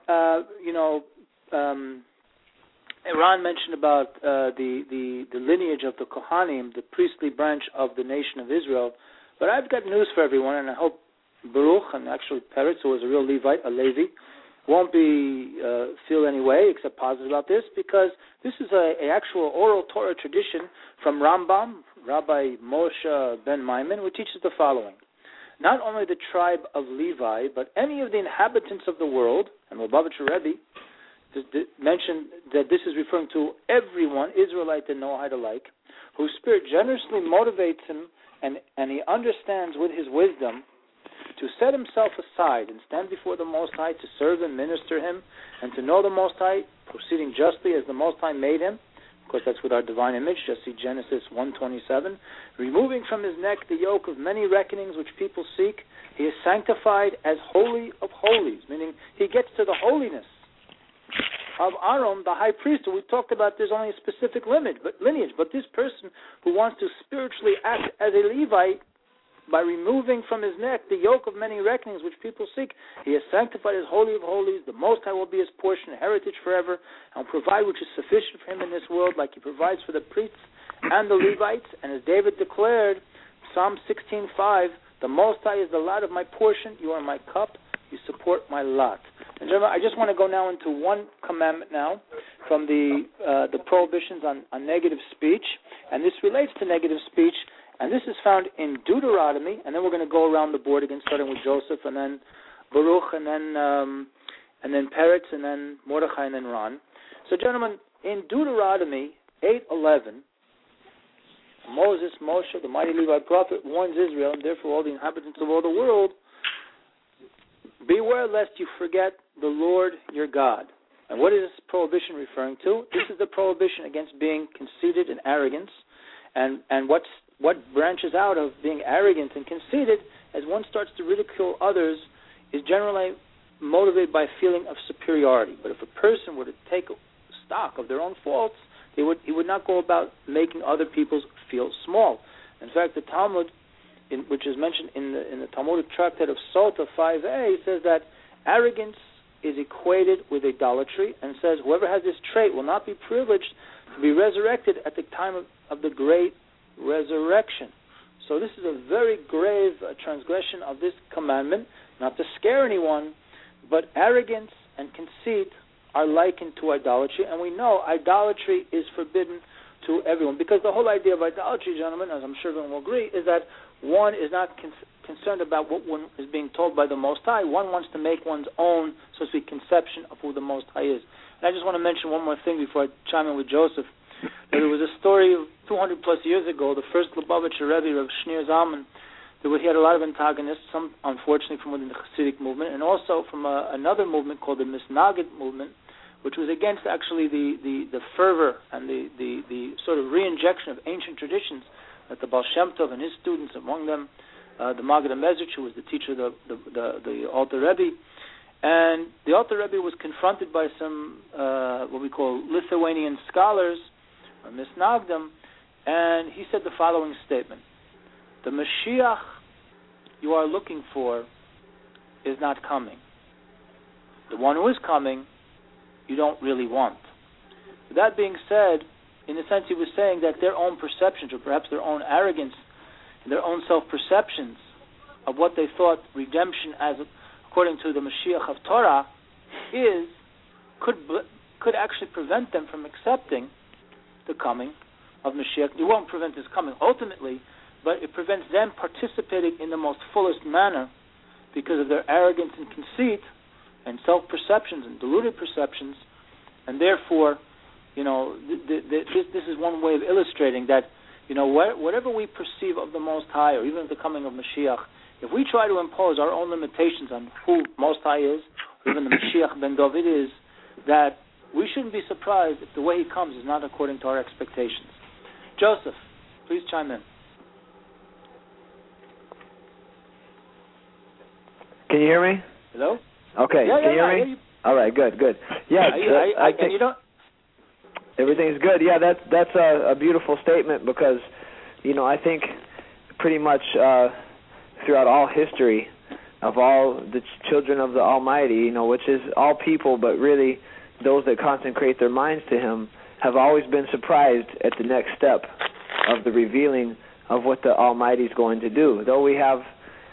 C: Ron mentioned about the lineage of the Kohanim, the priestly branch of the nation of Israel. But I've got news for everyone, and I hope Baruch, and actually Peretz, who was a real Levite, a Levi, won't feel any way except positive about this, because this is an actual oral Torah tradition from Rambam, Rabbi Moshe ben Maimon, who teaches the following. Not only the tribe of Levi, but any of the inhabitants of the world, and Lubavitcher Rebbe mentioned that this is referring to everyone, Israelite and Noahide alike, whose spirit generously motivates him and he understands with his wisdom to set himself aside and stand before the Most High to serve and minister him, and to know the Most High, proceeding justly as the Most High made him. Of course, that's with our divine image. Just see Genesis 1:27. Removing from his neck the yoke of many reckonings which people seek, he is sanctified as holy of holies, meaning he gets to the holiness of Aaron, the high priest. We talked about there's only a specific lineage, but this person who wants to spiritually act as a Levite, by removing from his neck the yoke of many reckonings which people seek, he is sanctified as holy of holies. The Most High will be his portion, heritage forever, and will provide which is sufficient for him in this world, like he provides for the priests and the Levites. And as David declared, Psalm 16:5, the Most High is the lot of my portion. You are my cup. You support my lot. And gentlemen, I just want to go now into one commandment now from the prohibitions on negative speech, and this relates to negative speech. And this is found in Deuteronomy, and then we're going to go around the board again, starting with Joseph, and then Baruch, and then Peretz, and then Mordechai, and then Ron. So, gentlemen, in Deuteronomy 8:11, Moshe, the mighty Levite prophet, warns Israel, and therefore all the inhabitants of all the world, beware lest you forget the Lord your God. And what is this prohibition referring to? This is the prohibition against being conceited and arrogance, and what branches out of being arrogant and conceited as one starts to ridicule others is generally motivated by a feeling of superiority. But if a person were to take stock of their own faults, he would not go about making other people feel small. In fact, the Talmud, which is mentioned in the Talmudic tractate of Sota 5a, says that arrogance is equated with idolatry, and says whoever has this trait will not be privileged to be resurrected at the time of the great resurrection. So this is a very grave transgression of this commandment, not to scare anyone, but arrogance and conceit are likened to idolatry, and we know idolatry is forbidden to everyone, because the whole idea of idolatry, gentlemen, as I'm sure everyone will agree, is that one is not concerned about what one is being told by the Most High. One wants to make one's own, so to speak, conception of who the Most High is. And I just want to mention one more thing before I chime in with Joseph. There was a story of 200 plus years ago, the first Lubavitcher Rebbe of Shneur Zalman, he had a lot of antagonists, some unfortunately from within the Hasidic movement, and also from another movement called the Misnagid movement, which was against actually the fervor and the sort of re-injection of ancient traditions that the Baal Shem Tov and his students, among them the Maggid HaMezritch, who was the teacher of the Alter Rebbe. And the Alter Rebbe was confronted by some what we call Lithuanian scholars, or Misnagdim, and he said the following statement: the Mashiach you are looking for is not coming. The one who is coming, you don't really want. With that being said, in a sense he was saying that their own perceptions, or perhaps their own arrogance, their own self-perceptions of what they thought redemption as according to the Mashiach of Torah is, could actually prevent them from accepting the coming of Mashiach. It won't prevent his coming ultimately, but it prevents them participating in the most fullest manner because of their arrogance and conceit and self-perceptions and deluded perceptions, and therefore, this is one way of illustrating that, whatever we perceive of the Most High, or even the coming of Mashiach, if we try to impose our own limitations on who Most High is, or even the Mashiach ben David is, that we shouldn't be surprised if the way he comes is not according to our expectations. Joseph, please chime in.
D: Can you hear me?
C: Hello?
D: Okay.
C: Yeah,
D: can you hear me? All right. Good. Yeah. I think everything's good. Yeah, that's a beautiful statement because, I think pretty much throughout all history of all the children of the Almighty, which is all people, but really those that consecrate their minds to Him, have always been surprised at the next step of the revealing of what the Almighty is going to do. Though we have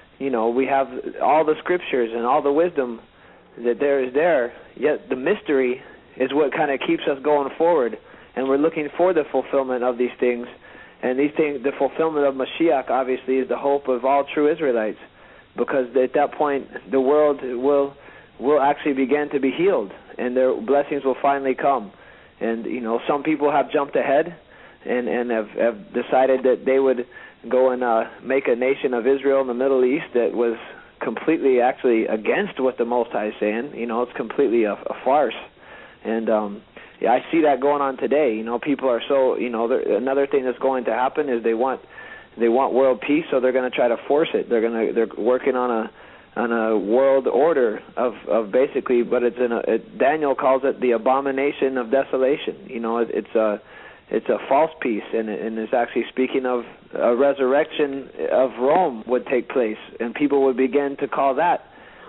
D: all the scriptures and all the wisdom that there is there, yet the mystery is what kind of keeps us going forward, and we're looking for the fulfillment of these things. And these things, the fulfillment of Mashiach, obviously, is the hope of all true Israelites, because at that point the world will actually begin to be healed, and their blessings will finally come. And some people have jumped ahead and have decided that they would go and make a nation of Israel in the Middle East that was completely actually against what the Most High is saying. It's completely a farce. And I see that going on today. People are so, another thing that's going to happen is they want world peace, so they're going to try to force it. They're working on a world order of basically, but Daniel calls it the abomination of desolation. It's a false peace, and it's actually speaking of a resurrection of Rome would take place, and people would begin to call that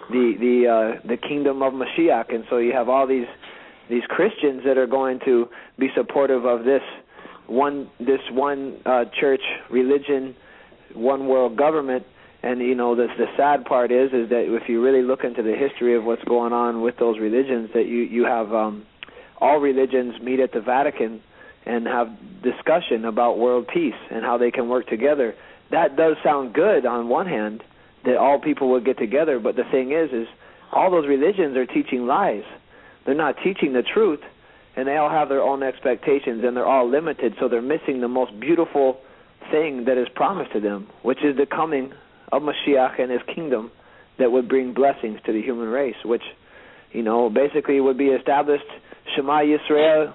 D: the kingdom of Mashiach. And so you have all these Christians that are going to be supportive of this one church religion, one world government. And the sad part is that if you really look into the history of what's going on with those religions, that you have all religions meet at the Vatican and have discussion about world peace and how they can work together. That does sound good on one hand, that all people will get together, but the thing is all those religions are teaching lies. They're not teaching the truth, and they all have their own expectations, and they're all limited, so they're missing the most beautiful thing that is promised to them, which is the coming of Mashiach and His kingdom that would bring blessings to the human race, which, basically would be established, Shema Yisrael,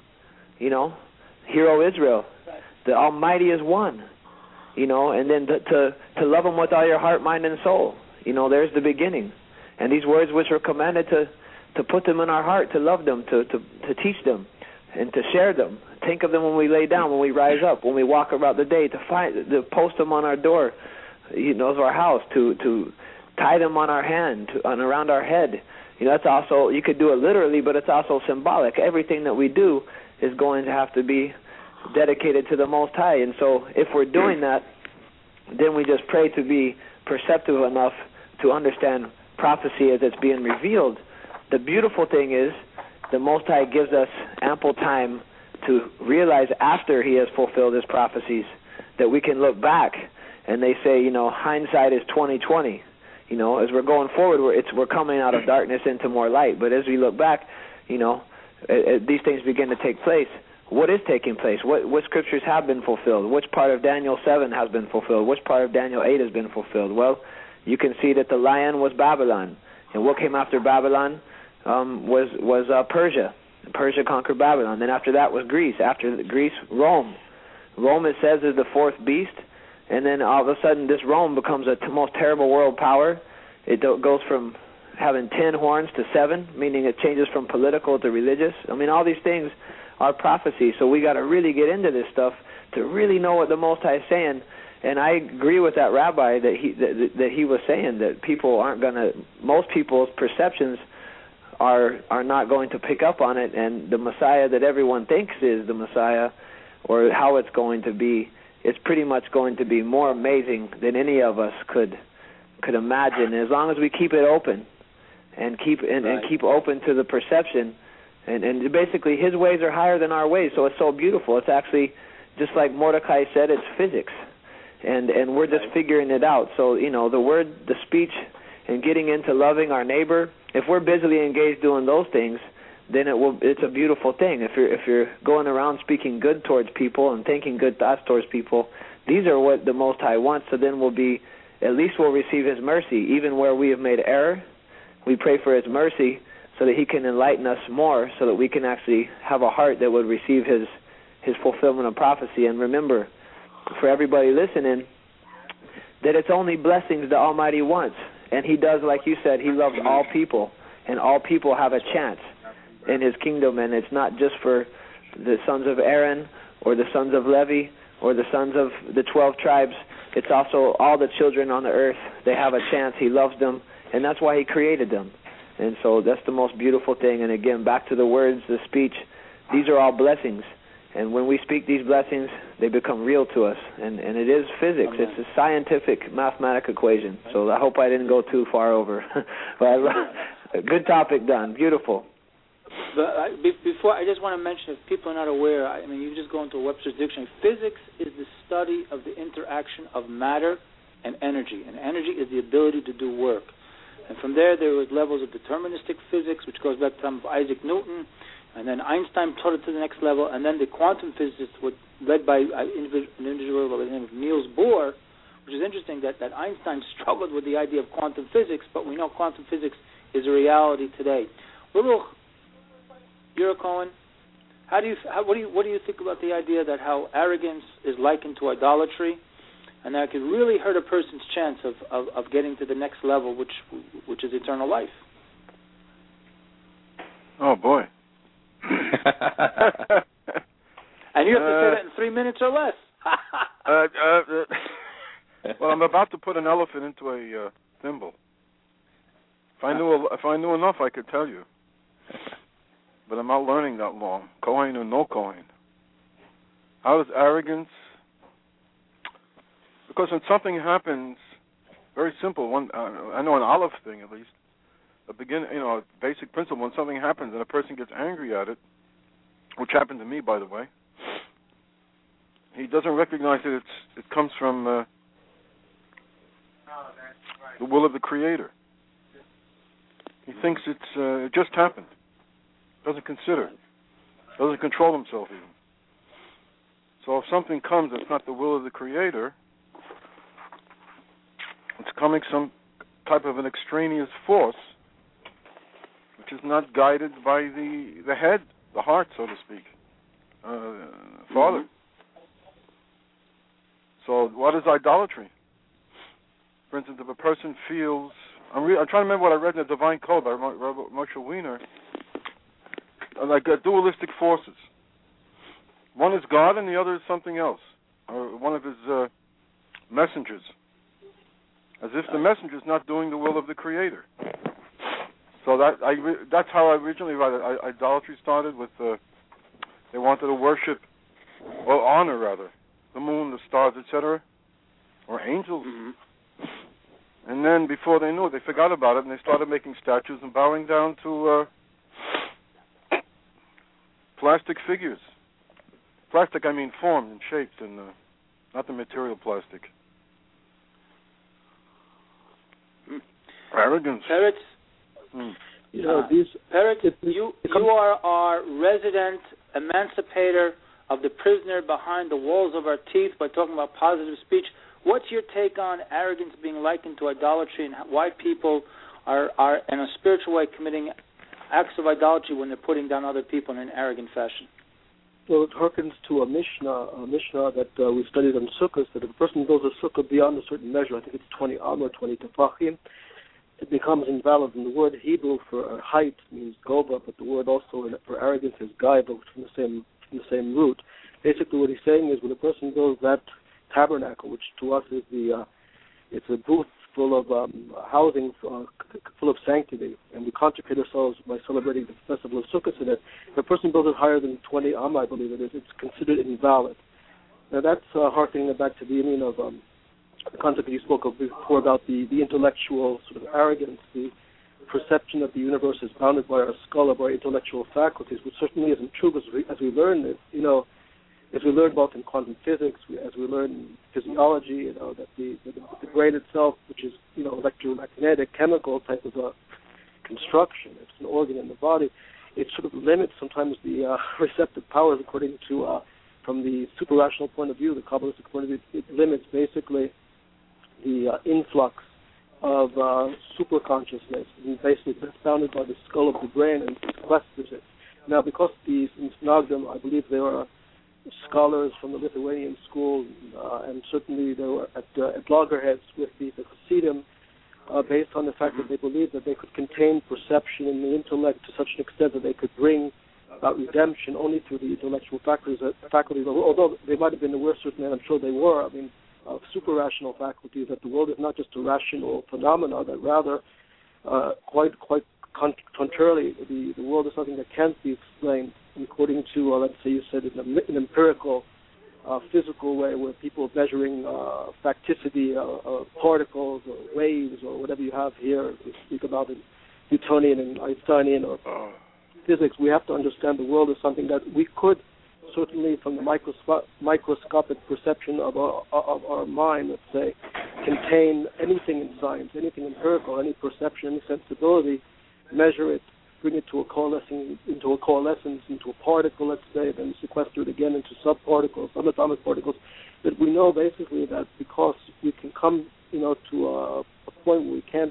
D: Hero Israel. The Almighty is one, and then to love Him with all your heart, mind, and soul. There's the beginning. And these words which are commanded to put them in our heart, to love them, to teach them, and to share them. Think of them when we lay down, when we rise up, when we walk about the day, to post them on our door, of our house, to tie them on our hand, and around our head. That's also, you could do it literally, but it's also symbolic. Everything that we do is going to have to be dedicated to the Most High. And so if we're doing that, then we just pray to be perceptive enough to understand prophecy as it's being revealed. The beautiful thing is the Most High gives us ample time to realize after He has fulfilled His prophecies that we can look back, and they say, hindsight is 20/20. As we're going forward, we're coming out of darkness into more light. But as we look back, these things begin to take place. What is taking place? What scriptures have been fulfilled? Which part of Daniel 7 has been fulfilled? Which part of Daniel 8 has been fulfilled? Well, you can see that the lion was Babylon. And what came after Babylon was Persia. Persia conquered Babylon. Then after that was Greece. After Greece, Rome. Rome, it says, is the fourth beast. And then all of a sudden this Rome becomes the most terrible world power. It goes from having 10 horns to 7, meaning it changes from political to religious. All these things are prophecy. So we got to really get into this stuff to really know what the Most High is saying. And I agree with that rabbi that he was saying that most people's perceptions are not going to pick up on it, and the Messiah that everyone thinks is the Messiah, or how it's going to be, it's pretty much going to be more amazing than any of us could imagine. As long as we keep it open and keep open to the perception, and basically His ways are higher than our ways, so it's so beautiful. It's actually, just like Mordecai said, it's physics, and we're just figuring it out. So the word, the speech, and getting into loving our neighbor if we're busily engaged doing those things, then it's a beautiful thing. If you're going around speaking good towards people and thinking good thoughts towards people, these are what the Most High wants. So then at least we'll receive His mercy. Even where we have made error, we pray for His mercy so that He can enlighten us more, so that we can actually have a heart that would receive His fulfillment of prophecy. And remember, for everybody listening, that it's only blessings the Almighty wants. And He does, like you said, He loves all people, and all people have a chance in His kingdom. And it's not just for the sons of Aaron or the sons of Levi or the sons of the 12 tribes. It's also all the children on the earth. They have a chance. He loves them, and that's why He created them. And so that's the most beautiful thing. And again, back to the words, the speech, these are all blessings. And when we speak these blessings, they become real to us. And it is physics. Amen. It's a scientific mathematical equation. So I hope I didn't go too far over. But good topic, Don. Beautiful.
C: But before, I just want to mention, if people are not aware, I mean, you just go into Webster's dictionary. Physics is the study of the interaction of matter and energy. And energy is the ability to do work. And from there was levels of deterministic physics, which goes back to the time of Isaac Newton. And then Einstein took it to the next level. And then the quantum physicists were led by an individual by the name of Niels Bohr, which is interesting that Einstein struggled with the idea of quantum physics, but we know quantum physics is a reality today. Baruch, you're a Cohen. What do you think about the idea that how arrogance is likened to idolatry, and that could really hurt a person's chance of getting to the next level, which is eternal life?
E: Oh boy!
C: And you have to say that in 3 minutes or less.
E: Well, I'm about to put an elephant into a thimble. If I knew enough, I could tell you. But I'm not learning that long. Kohen or no Kohen. How does arrogance? Because when something happens, very simple. I know an Aleph thing at least. A basic principle. When something happens and a person gets angry at it, which happened to me, by the way, he doesn't recognize that it comes from the will of the Creator. He thinks it just happened. Doesn't consider. Doesn't control himself even. So if something comes that's not the will of the Creator, it's coming some type of an extraneous force, which is not guided by the head, the heart, so to speak, Father. Mm-hmm. So what is idolatry? For instance, if a person feels... I'm trying to remember what I read in the Divine Code by Moshe Wiener, like dualistic forces. One is God and the other is something else, or one of His messengers. As if the messenger is not doing the will of the Creator. So that's how I originally read it. Idolatry started with they wanted to worship, or honor rather, the moon, the stars, etc., or angels. Mm-hmm. And then before they knew it, they forgot about it and they started making statues and bowing down to plastic figures. Plastic, I mean formed and shaped, and not the material plastic. Arrogance.
C: Peretz, Peretz, you are our resident emancipator of the prisoner behind the walls of our teeth by talking about positive speech. What's your take on arrogance being likened to idolatry, and why people are in a spiritual way committing acts of idolatry when they're putting down other people in an arrogant fashion?
F: Well, it harkens to a Mishnah that we studied on Sukkot, that if a person goes a Sukkah beyond a certain measure, I think it's 20 Amor, 20 Tefachim, it becomes invalid. And the word Hebrew for height means goba, but the word also for arrogance is gaiba, which is from the same root. Basically, what he's saying is when a person goes that tabernacle, which to us is it's a booth full of housing, full of sanctity, and we consecrate ourselves by celebrating the festival of Sukkot in it. If a person builds it higher than 20 Amma, I believe it is, it's considered invalid. Now that's harkening back to the meaning of the concept that you spoke of before about the intellectual sort of arrogance, the perception that the universe is bounded by our skull, of our intellectual faculties, which certainly isn't true, because as we learn this, as we learn both in quantum physics, as we learn in physiology, that the brain itself, which is electromagnetic, chemical type of construction. It's an organ in the body. It sort of limits sometimes the receptive powers according to, from the super-rational point of view, the Kabbalistic point of view, it limits basically the influx of super-consciousness. And basically it's bounded by the skull of the brain and sequesters it. Now, because in Snagdom, I believe there are scholars from the Lithuanian school, and certainly they were at loggerheads with the Hasidim, based on the fact that they believed that they could contain perception in the intellect to such an extent that they could bring about redemption only through the intellectual faculties, although they might have been aware, certainly, and I'm sure they were, of super-rational faculties, that the world is not just a rational phenomena, that rather, quite contrarily, the world is something that can't be explained according to, let's say you said, in an empirical, physical way, where people are measuring facticity of particles or waves or whatever you have here. We speak about in Newtonian and Einsteinian or physics. We have to understand the world is something that we could, certainly from the microscopic perception of our mind, let's say, contain anything in science, anything empirical, any perception, any sensibility, measure it, bring it to a coalescence, into a particle, let's say, then sequester it again into subparticles, subatomic particles. That we know basically that because we can come, to a point where we can't,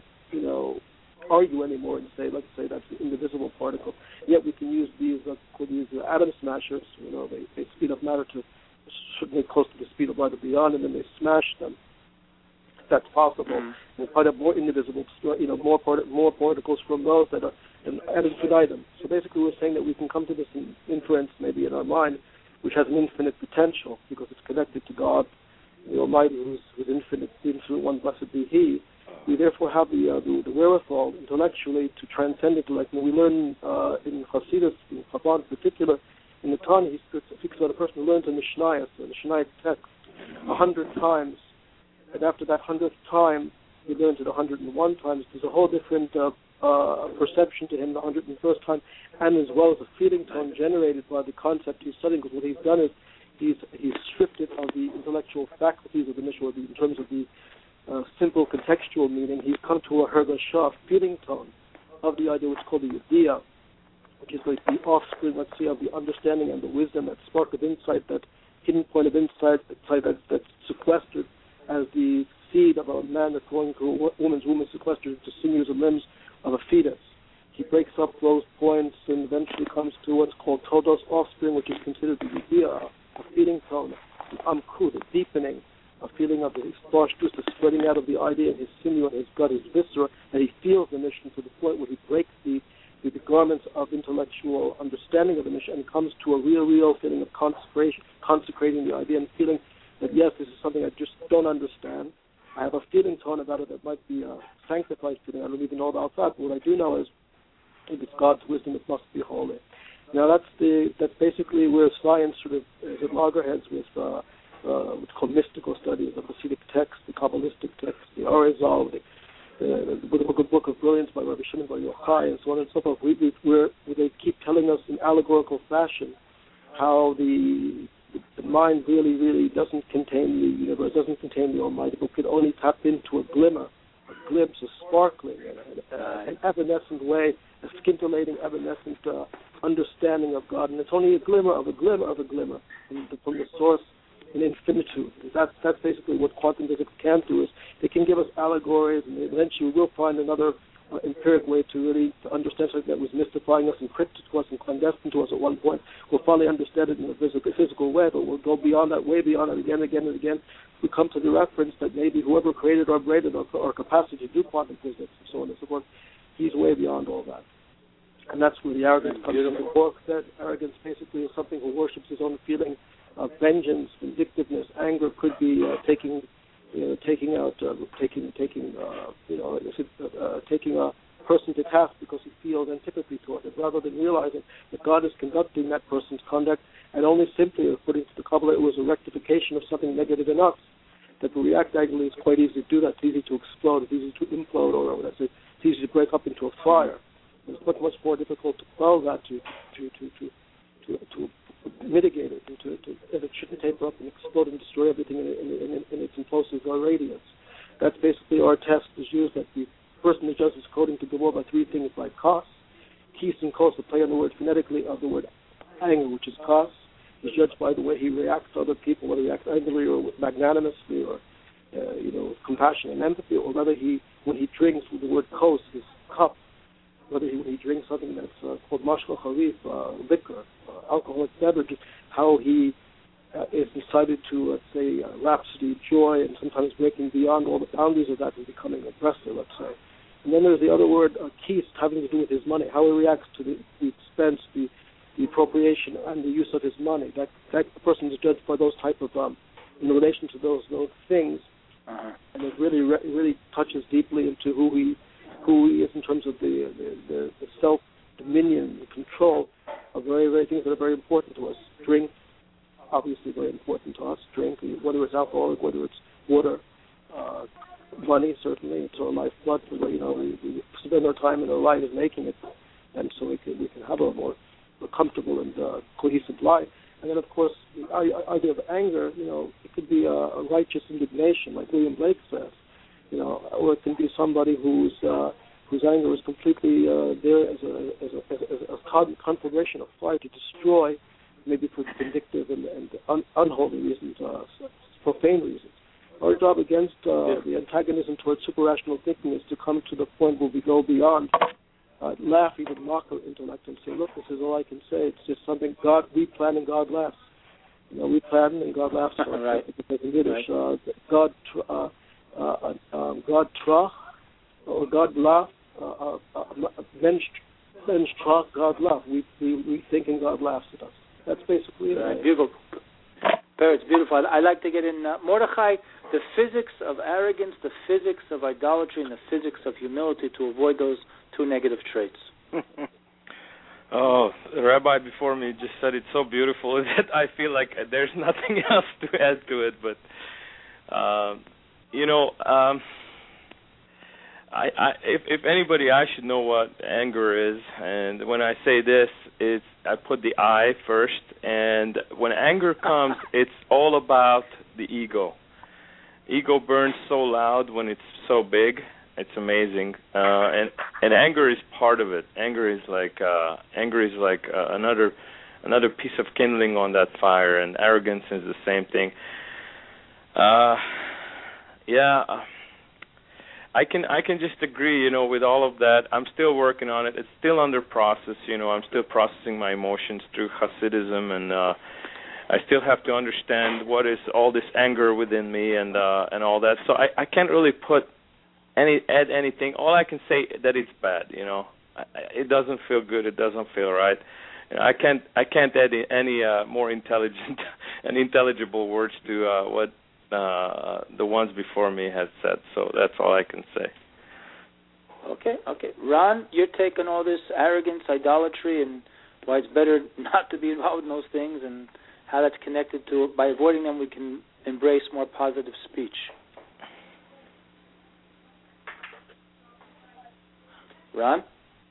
F: argue anymore and say, let's say that's an indivisible particle. Yet we can use these atom smashers. They speed up matter to certainly close to the speed of light or beyond, and then they smash them. That's possible. We'll find out more indivisible, more particles from those that are ad infinitum. So basically, we're saying that we can come to this inference, maybe in our mind, which has an infinite potential because it's connected to God, the Almighty, who's infinite, the infinite one, blessed be He. We therefore have the wherewithal intellectually to transcend intellect. And we learn in Hasidus, in Chabad in particular, in the Tanya, he speaks about a person who learns a Mishnayos, the Mishnayos text, 100 times. And after that 100th time, he learns it 101 times. There's a whole different perception to him the 101st time, and as well as a feeling tone generated by the concept he's studying. Because what he's done is he's stripped it of the intellectual faculties of the Mishnah, in terms of the simple contextual meaning. He's come to a Hergashah feeling tone of the idea, which is called the Yediyah, which is like the offspring, let's say, of the understanding and the wisdom, that spark of insight, that hidden point of insight that's sequestered as the seed of a man that's going through a woman's womb is sequestered into sinews and limbs of a fetus. He breaks up those points and eventually comes to what's called Todos offspring, which is considered the idea, a feeding tone, the amku, the deepening, a feeling of the sparshtus, the spreading out of the idea in his sinew and his gut, his viscera, and he feels the mission to the point where he breaks the garments of intellectual understanding of the mission and comes to a real feeling of consecrating the idea and feeling that, yes, this is something I just don't understand. I have a feeling tone about it that might be a sanctified feeling. I don't even know about that. But what I do know is, if it's God's wisdom, it must be holy. Now, that's basically where science sort of is at loggerheads with what's called mystical studies, the Hasidic text, the Kabbalistic text, the Arizal, the Book of Brilliance by Rabbi Shimon Bar Yochai, and so on and so forth, where they keep telling us in allegorical fashion how the mind really doesn't contain the universe, doesn't contain the Almighty, but could only tap into a glimmer, a glimpse, a sparkling, an evanescent way, a scintillating, evanescent understanding of God. And it's only a glimmer of a glimmer of a glimmer from the source in infinitude. That's basically what quantum physics can do, is they can give us allegories, and eventually we'll find another empiric way to really understand something that was mystifying us and cryptic to us and clandestine to us at one point. We'll finally understand it in a physical way, but we'll go beyond that, way beyond it, again and again. We come to the reference that maybe whoever created or braided our capacity to do quantum physics and so on and so forth, he's way beyond all that. And that's where the arrogance comes from. The book said arrogance basically is something who worships his own feeling of vengeance, vindictiveness. Anger could be taking a person to task because he feels antipathy toward it, rather than realizing that God is conducting that person's conduct, and only simply, according to the Kabbalah, it was a rectification of something negative in us. That to react angrily is quite easy to do that. It's easy to explode. It's easy to implode, or it's easy to break up into a fire. It's much more difficult to quell that, to mitigate it, and it shouldn't taper up and explode and destroy everything in its implosive radiance. That's basically our test is used, that person is judged according to Gemara by three things like kos. Kis and kos, the play on the word phonetically of the word anger, which is kos. He's judged by the way he reacts to other people, whether he reacts angrily or magnanimously or compassion and empathy, or whether when he drinks with the word kos, his cup, whether when he drinks something that's called mashkal harif, liquor, alcoholic beverages, how he is decided to, let's say, rhapsody, joy, and sometimes breaking beyond all the boundaries of that and becoming aggressive, let's say. And then there's the other word, kis, having to do with his money, how he reacts to the expense, the appropriation, and the use of his money. That the person is judged by those type of, in relation to those things. And it really touches deeply into who he is in terms of the self-dominion, the control of very, very things that are very important to us. Drink, obviously very important to us. Drink, whether it's alcoholic, whether it's water, money, certainly, it's our lifeblood. We spend our time in our lives making it, and so we can have a more comfortable and cohesive life. And then, of course, the idea of anger, it could be a righteous indignation, like William Blake says, or it can be somebody whose anger is completely there as a conflagration of fire to destroy, maybe for vindictive and unholy reasons, profane reasons. Our job against the antagonism towards super-rational thinking is to come to the point where we go beyond laugh, even mock our intellect, and say, look, this is all I can say. It's just something we plan and God laughs. We plan and God laughs.
C: Right.
F: Because in Yiddish, God trach, or God laugh, Mensch trach, God laugh. We think and God laughs at us. That's basically it.
C: Right. Beautiful. It's beautiful. I like to get in Mordechai, the physics of arrogance, the physics of idolatry, and the physics of humility to avoid those two negative traits.
G: Oh, the rabbi before me just said it so beautiful that I feel like there's nothing else to add to it. But if anybody, I should know what anger is. And when I say this, I put the I first. And when anger comes, it's all about the ego. Ego burns so loud when it's so big. It's amazing, and anger is part of it. Anger is like another piece of kindling on that fire, and arrogance is the same thing. I can just agree, with all of that. I'm still working on it. It's still under process, I'm still processing my emotions through Hasidism, and I still have to understand what is all this anger within me and all that. So I can't really add anything. All I can say that it's bad. It doesn't feel good. It doesn't feel right. I can't add any more intelligent and intelligible words to what the ones before me had said. So that's all I can say.
C: Okay. Ron, your take on all this arrogance, idolatry, and why it's better not to be involved in those things, and how that's connected to, by avoiding them, we can embrace more positive speech. Ron,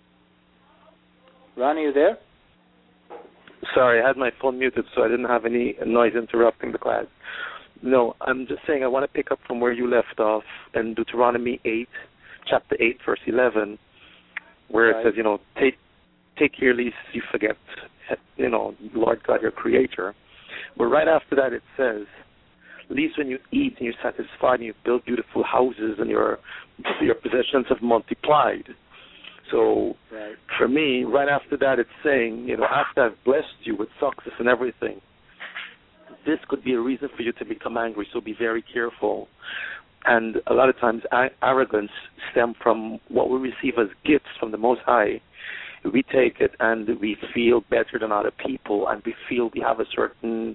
C: are you there?
A: Sorry, I had my phone muted, so I didn't have any noise interrupting the class. No, I'm just saying I want to pick up from where you left off in Deuteronomy 8, chapter 8, verse 11, where it says, take care lest you forget, Lord God, your Creator. But right after that it says, least when you eat and you're satisfied and you build beautiful houses and your possessions have multiplied. So for me, right after that, it's saying, after I've blessed you with success and everything, this could be a reason for you to become angry, so be very careful. And a lot of times arrogance stems from what we receive as gifts from the Most High. We take it and we feel better than other people, and we feel we have a certain,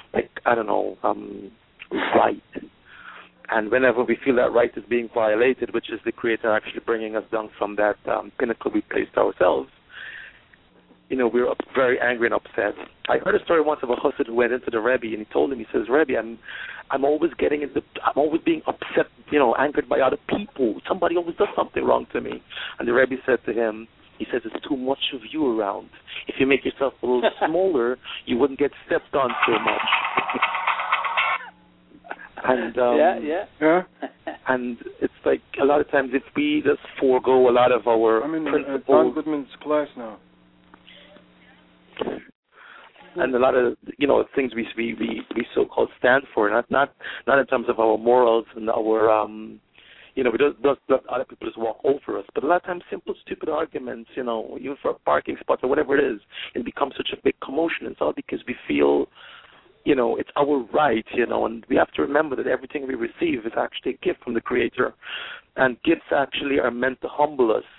A: right. And whenever we feel that right is being violated, which is the Creator actually bringing us down from that pinnacle we placed ourselves, we're very angry and upset. I heard a story once of a chassid who went into the Rebbe, and he told him, he says, Rebbe, I'm always being upset, angered by other people. Somebody always does something wrong to me. And the Rebbe said to him, he says, it's too much of you around. If you make yourself a little smaller, you wouldn't get stepped on so much. And
C: yeah.
A: And it's like a lot of times if we just forego a lot of our
E: I'm in
A: principles,
E: John Goodman's class now.
A: and a lot of things we so-called stand for, not in terms of our morals and our we don't let other people just walk over us, but a lot of times simple stupid arguments, even for parking spots or whatever it is, it becomes such a big commotion. It's all because we feel it's our right, and we have to remember that everything we receive is actually a gift from the Creator, and gifts actually are meant to humble us,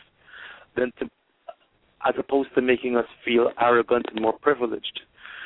A: as opposed to making us feel arrogant and more privileged.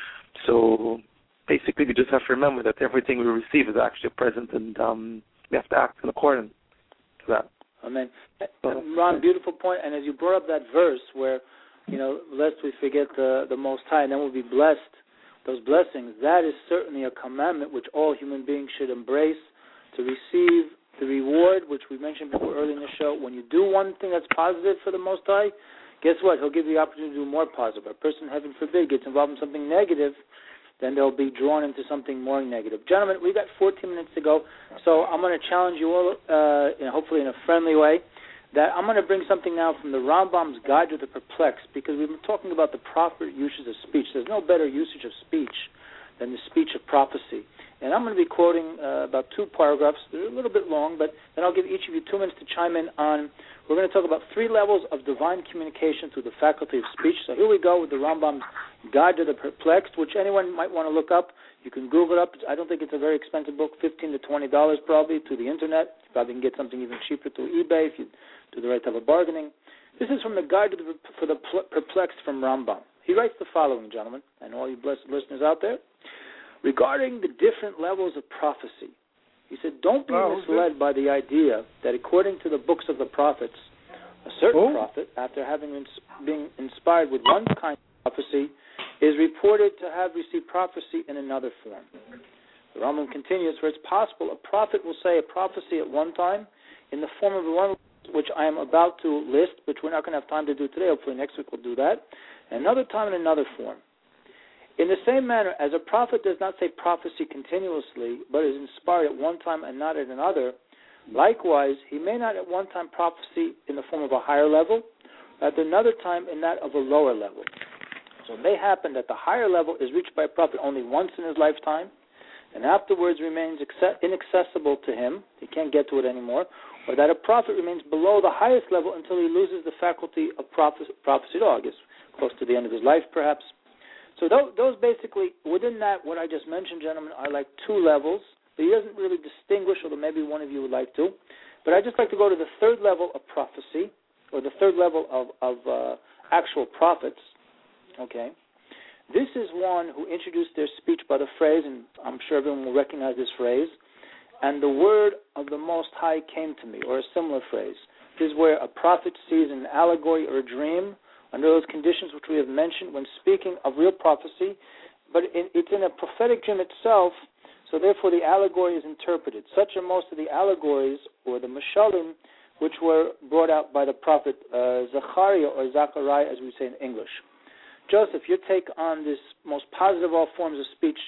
A: So basically, we just have to remember that everything we receive is actually a present, and we have to act in accordance to that.
C: Amen. Ron, beautiful point. And as you brought up that verse where, lest we forget the Most High, and then we'll be blessed, those blessings, that is certainly a commandment which all human beings should embrace to receive the reward, which we mentioned before early in the show. When you do one thing that's positive for the Most High, guess what? He'll give you the opportunity to do more positive. A person, heaven forbid, gets involved in something negative, then they'll be drawn into something more negative. Gentlemen, we've got 14 minutes to go, so I'm going to challenge you all, hopefully in a friendly way, that I'm going to bring something now from the Rambam's Guide to the Perplexed, because we've been talking about the proper uses of speech. There's no better usage of speech than the speech of prophecy. And I'm going to be quoting about 2 paragraphs. They're a little bit long, but then I'll give each of you 2 minutes to chime in on. We're going to talk about 3 levels of divine communication through the faculty of speech. So here we go with the Rambam's Guide to the Perplexed, which anyone might want to look up. You can Google it up. I don't think it's a very expensive book, $15 to $20 probably through the Internet. You probably can get something even cheaper through eBay if you do the right type of bargaining. This is from the Guide to for the Perplexed from Rambam. He writes the following, gentlemen, and all you blessed listeners out there. Regarding the different levels of prophecy, he said, don't be misled by the idea that according to the books of the prophets, a certain prophet, after having been inspired with one kind of prophecy, is reported to have received prophecy in another form. The Rambam continues, for it's possible a prophet will say a prophecy at one time in the form of the one which I am about to list, which we're not going to have time to do today. Hopefully next week we'll do that. And another time in another form. In the same manner, as a prophet does not say prophecy continuously, but is inspired at one time and not at another, likewise, he may not at one time prophecy in the form of a higher level, at another time in that of a lower level. So it may happen that the higher level is reached by a prophet only once in his lifetime, and afterwards remains inaccessible to him, he can't get to it anymore, or that a prophet remains below the highest level until he loses the faculty of prophecy at all, I guess close to the end of his life perhaps. So those basically, within that, what I just mentioned, gentlemen, are like 2 levels. But he doesn't really distinguish, although maybe one of you would like to. But I'd just like to go to the 3rd level of prophecy, or the 3rd level of actual prophets. Okay. This is one who introduced their speech by the phrase, and I'm sure everyone will recognize this phrase, and the word of the Most High came to me, or a similar phrase. This is where a prophet sees an allegory or a dream under those conditions which we have mentioned when speaking of real prophecy, but it's in a prophetic dream itself, so therefore the allegory is interpreted. Such are most of the allegories, or the mashalim, which were brought out by the prophet Zechariah, or Zachariah as we say in English. Joseph, your take on this most positive of all forms of speech,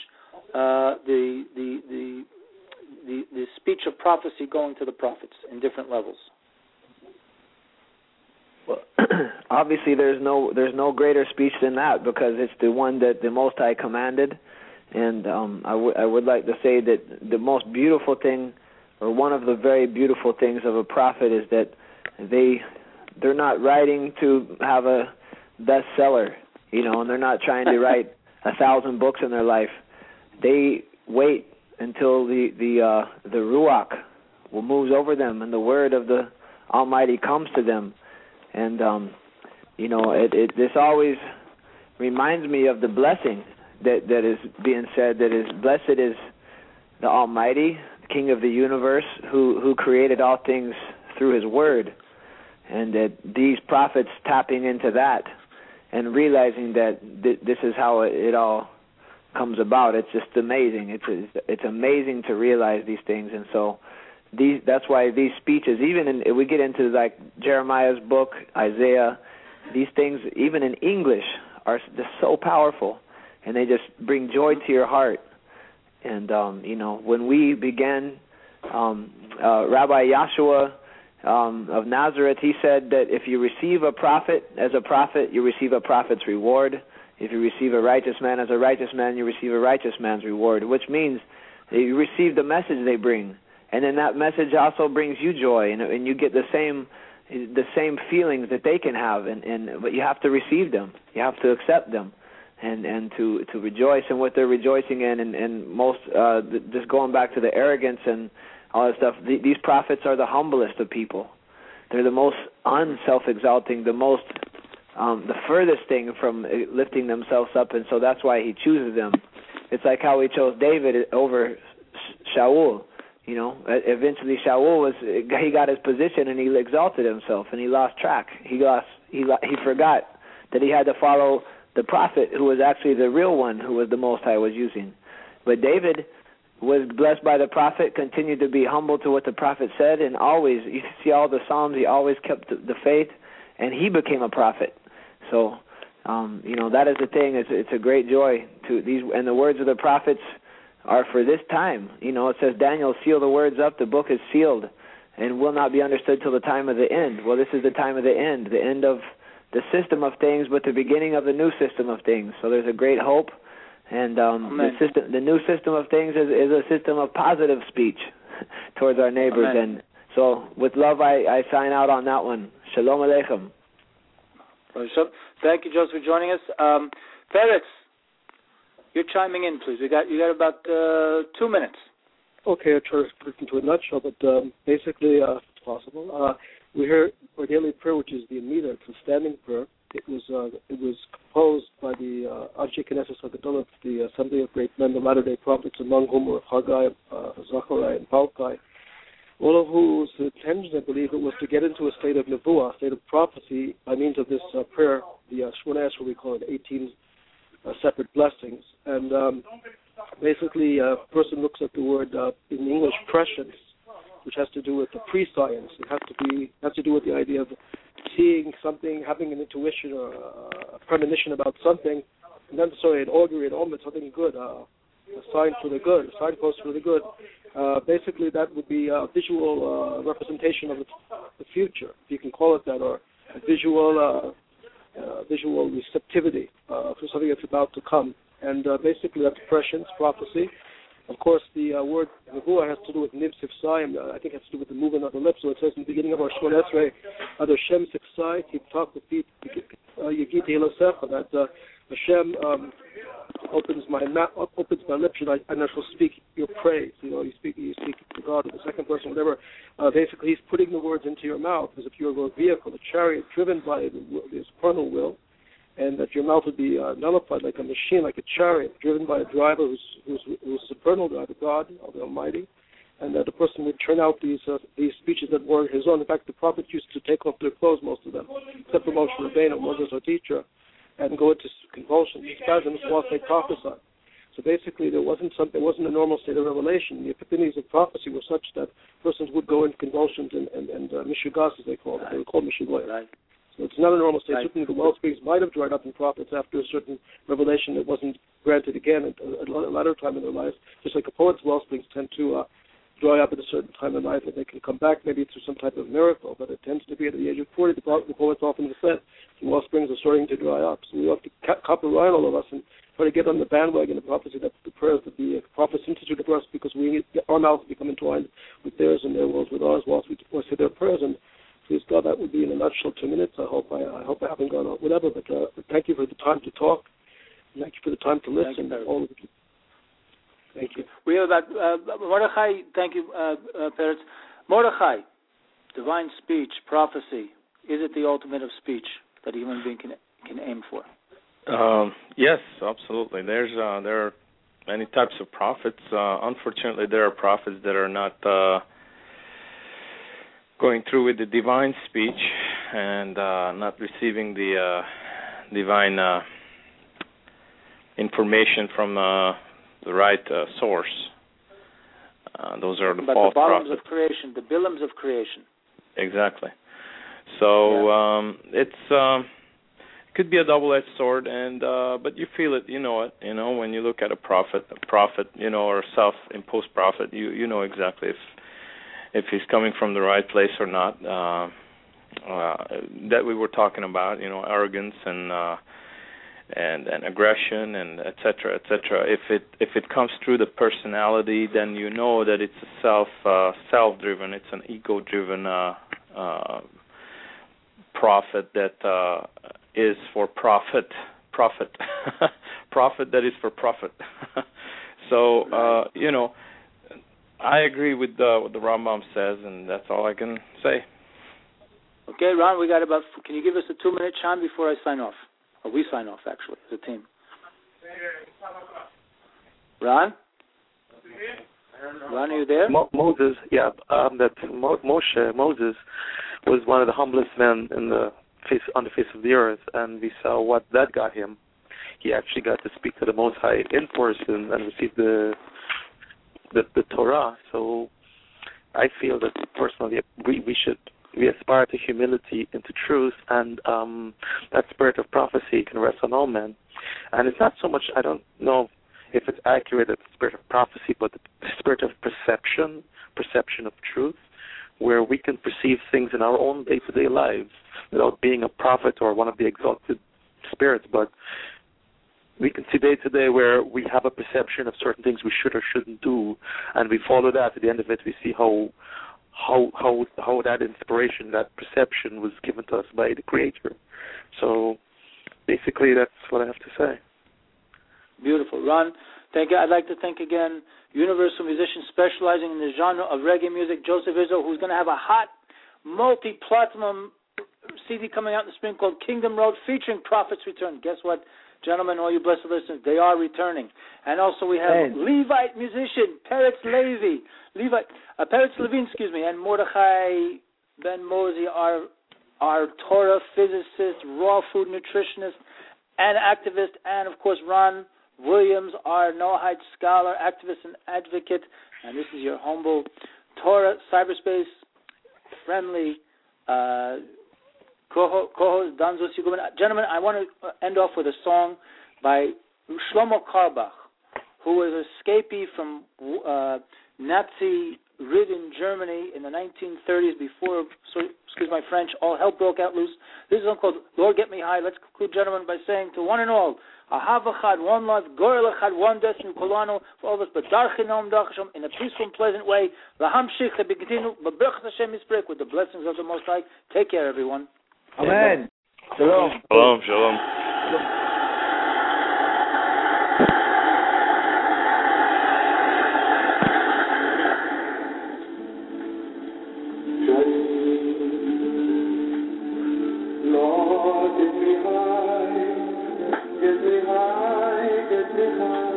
C: the speech of prophecy going to the prophets in different levels.
D: Well, obviously there's no greater speech than that, because it's the one that the Most High commanded, and I would like to say that the most beautiful thing, or one of the very beautiful things of a prophet, is that they're not writing to have a bestseller, and they're not trying to write 1,000 books in their life. They wait until the Ruach moves over them and the word of the Almighty comes to them. And, this always reminds me of the blessing that is being said, that is, blessed is the Almighty, King of the universe, who created all things through His word. And that these prophets tapping into that and realizing that this is how it all comes about. It's just amazing. It's amazing to realize these things. And so that's why these speeches, even we get into like Jeremiah's book, Isaiah, these things, even in English, are just so powerful, and they just bring joy to your heart. And when we began, Rabbi Yahshua of Nazareth, he said that if you receive a prophet as a prophet, you receive a prophet's reward. If you receive a righteous man as a righteous man, you receive a righteous man's reward, which means that you receive the message they bring. And then that message also brings you joy, and you get the same feelings that they can have, but you have to receive them. You have to accept them, and to rejoice in what they're rejoicing in. And most, just going back to the arrogance and all that stuff, these prophets are the humblest of people. They're the most unself-exalting, the furthest thing from lifting themselves up, and so that's why he chooses them. It's like how he chose David over Shaul. Eventually Shaul he got his position and he exalted himself and he lost track. He forgot that he had to follow the prophet who was actually the real one who was the Most High was using. But David was blessed by the prophet, continued to be humble to what the prophet said, and always, you see all the Psalms, he always kept the faith, and he became a prophet. So, that is the thing. It's a great joy to these, and the words of the prophets are for this time. It says, Daniel, seal the words up, the book is sealed, and will not be understood till the time of the end. Well, this is the time of the end of the system of things, but the beginning of the new system of things. So there's a great hope, and the new system of things is a system of positive speech towards our neighbors. Amen. And so with love, I sign out on that one. Shalom Aleichem.
C: Thank you, Joseph, for joining us. Peretz, you're chiming in, please. You got about 2 minutes.
F: Okay, I'll try to put it into a nutshell, but basically, if it's possible, we hear our daily prayer, which is the Amida. It's a standing prayer. It was composed by the Anshe Knesset HaGadol, the Assembly of Great Men, the Latter-day Prophets, among whom were Haggai, Zachariah, and Malachi. All of whose intention, I believe, it was to get into a state of nevuah, a state of prophecy, by means of this prayer, the Shemona Esrei, we call it 18 separate blessings. And basically, a person looks at the word in English, prescience, which has to do with the pre-science. It has to do with the idea of seeing something, having an intuition or a premonition about something, and then an augury, an omen, something good, a sign for the good, a signpost for the good. Basically, that would be a visual representation of the future, if you can call it that, or a visual receptivity for something that's about to come. And basically, that's prescience, prophecy. Of course, the word nevuah has to do with niv sifsai, I think it has to do with the movement of the lips. So it says in the beginning of our Shemona Esrei, Ad Hashem sifsai, tiptach b'pi yigit hilosecha, that Hashem opens my lips and I shall speak your praise. You speak to God or the second person, whatever. Basically, he's putting the words into your mouth as if you were a vehicle, a chariot driven by his eternal will, and that your mouth would be nullified like a machine, like a chariot, driven by a driver who's supernal driver, God, the Almighty, and that the person would turn out these speeches that were his own. In fact, the prophets used to take off their clothes, most of them, except for Moshe Rabbeinu, Moses, our teacher, and go into convulsions, spasms, whilst they prophesied. So basically, it wasn't a normal state of revelation. The epiphanies of prophecy were such that persons would go into convulsions and mishugas, as they called it. They were called mishugas. Right. So it's not a normal state. Right. Certainly, the well springs might have dried up in prophets after a certain revelation that wasn't granted again at a latter time in their lives. Just like a poet's well springs tend to dry up at a certain time in life, and they can come back maybe through some type of miracle, but it tends to be at the age of 40. The poets often have said the well springs are starting to dry up. So we have to copyright all of us and try to get on the bandwagon of prophecy. That's the prayers that the prophets instituted for us, because our mouths become entwined with theirs and their wills with ours whilst we say their prayers. And please God, that would be in a nutshell 2 minutes. I hope I haven't gone on whatever, but thank you for the time to talk. Thank you for the time to listen. All of you. Thank you.
C: We have about Mordechai. Thank you, Peretz. Mordechai, divine speech, prophecy. Is it the ultimate of speech that a human being can aim for?
G: Yes, absolutely. There are many types of prophets. Unfortunately, there are prophets that are not going through with the divine speech and not receiving the divine information from the right source. Those are the false prophets.
C: Of creation, the Bilams of creation.
G: Exactly. So it could be a double-edged sword, and but you feel it, you know it. You know, when you look at a prophet, you know, or self-imposed prophet, you know exactly if he's coming from the right place or not. That we were talking about, you know, arrogance and aggression and et cetera, et cetera. If it comes through the personality, then you know that it's a self-driven, it's an ego-driven prophet that is for profit, profit that is for profit. So you know, I agree with what the Rambam says, and that's all I can say.
C: Okay, Ron, we got about. Can you give us a 2-minute chime before I sign off? Or we sign off, actually, as a team. Ron? Ron, are you there?
A: Moses, yeah. Moses was one of the humblest men on the face of the earth, and we saw what that got him. He actually got to speak to the Most High in person and receive the Torah. So I feel that personally we aspire to humility and to truth, and that spirit of prophecy can rest on all men. And it's not so much, I don't know if it's accurate, that the spirit of prophecy, but the spirit of perception of truth, where we can perceive things in our own day-to-day lives without being a prophet or one of the exalted spirits, but we can see day-to-day where we have a perception of certain things we should or shouldn't do, and we follow that. At the end of it, we see how that inspiration, that perception was given to us by the Creator. So basically that's what I have to say.
C: Beautiful. Ron, thank you. I'd like to thank again Universal musician specializing in the genre of reggae music, Joseph Izzo, who's going to have a hot multi-platinum CD coming out in the spring called Kingdom Road featuring Prophet's Return. Guess what, gentlemen, all you blessed listeners, they are returning. And also we have Levite musician Peretz Levine, and Mordechai Ben Mosey, our Torah physicist, raw food nutritionist, and activist, and of course Ron Williams, our Noahide scholar, activist, and advocate. And this is your humble Torah cyberspace friendly co-host Danzo Sigurman. Gentlemen, I want to end off with a song by Shlomo Carlebach, who was an escapee from Nazi-ridden Germany in the 1930s before, excuse my French, all hell broke out loose. This is a song called Lord Get Me High. Let's conclude, gentlemen, by saying to one and all, Ahav Echad, one love, Gorel Echad, one destiny, Kolano, for all of us, but Darchinom Dachashom, in a peaceful and pleasant way, Laham Shich, Lebegitinu, Bebrech Hashem Yisbrek, with the blessings of the Most High. Take care, everyone.
D: Amen. Shalom.
G: Shalom, shalom.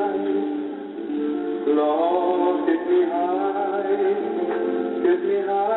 B: Lord, get me high, get me high.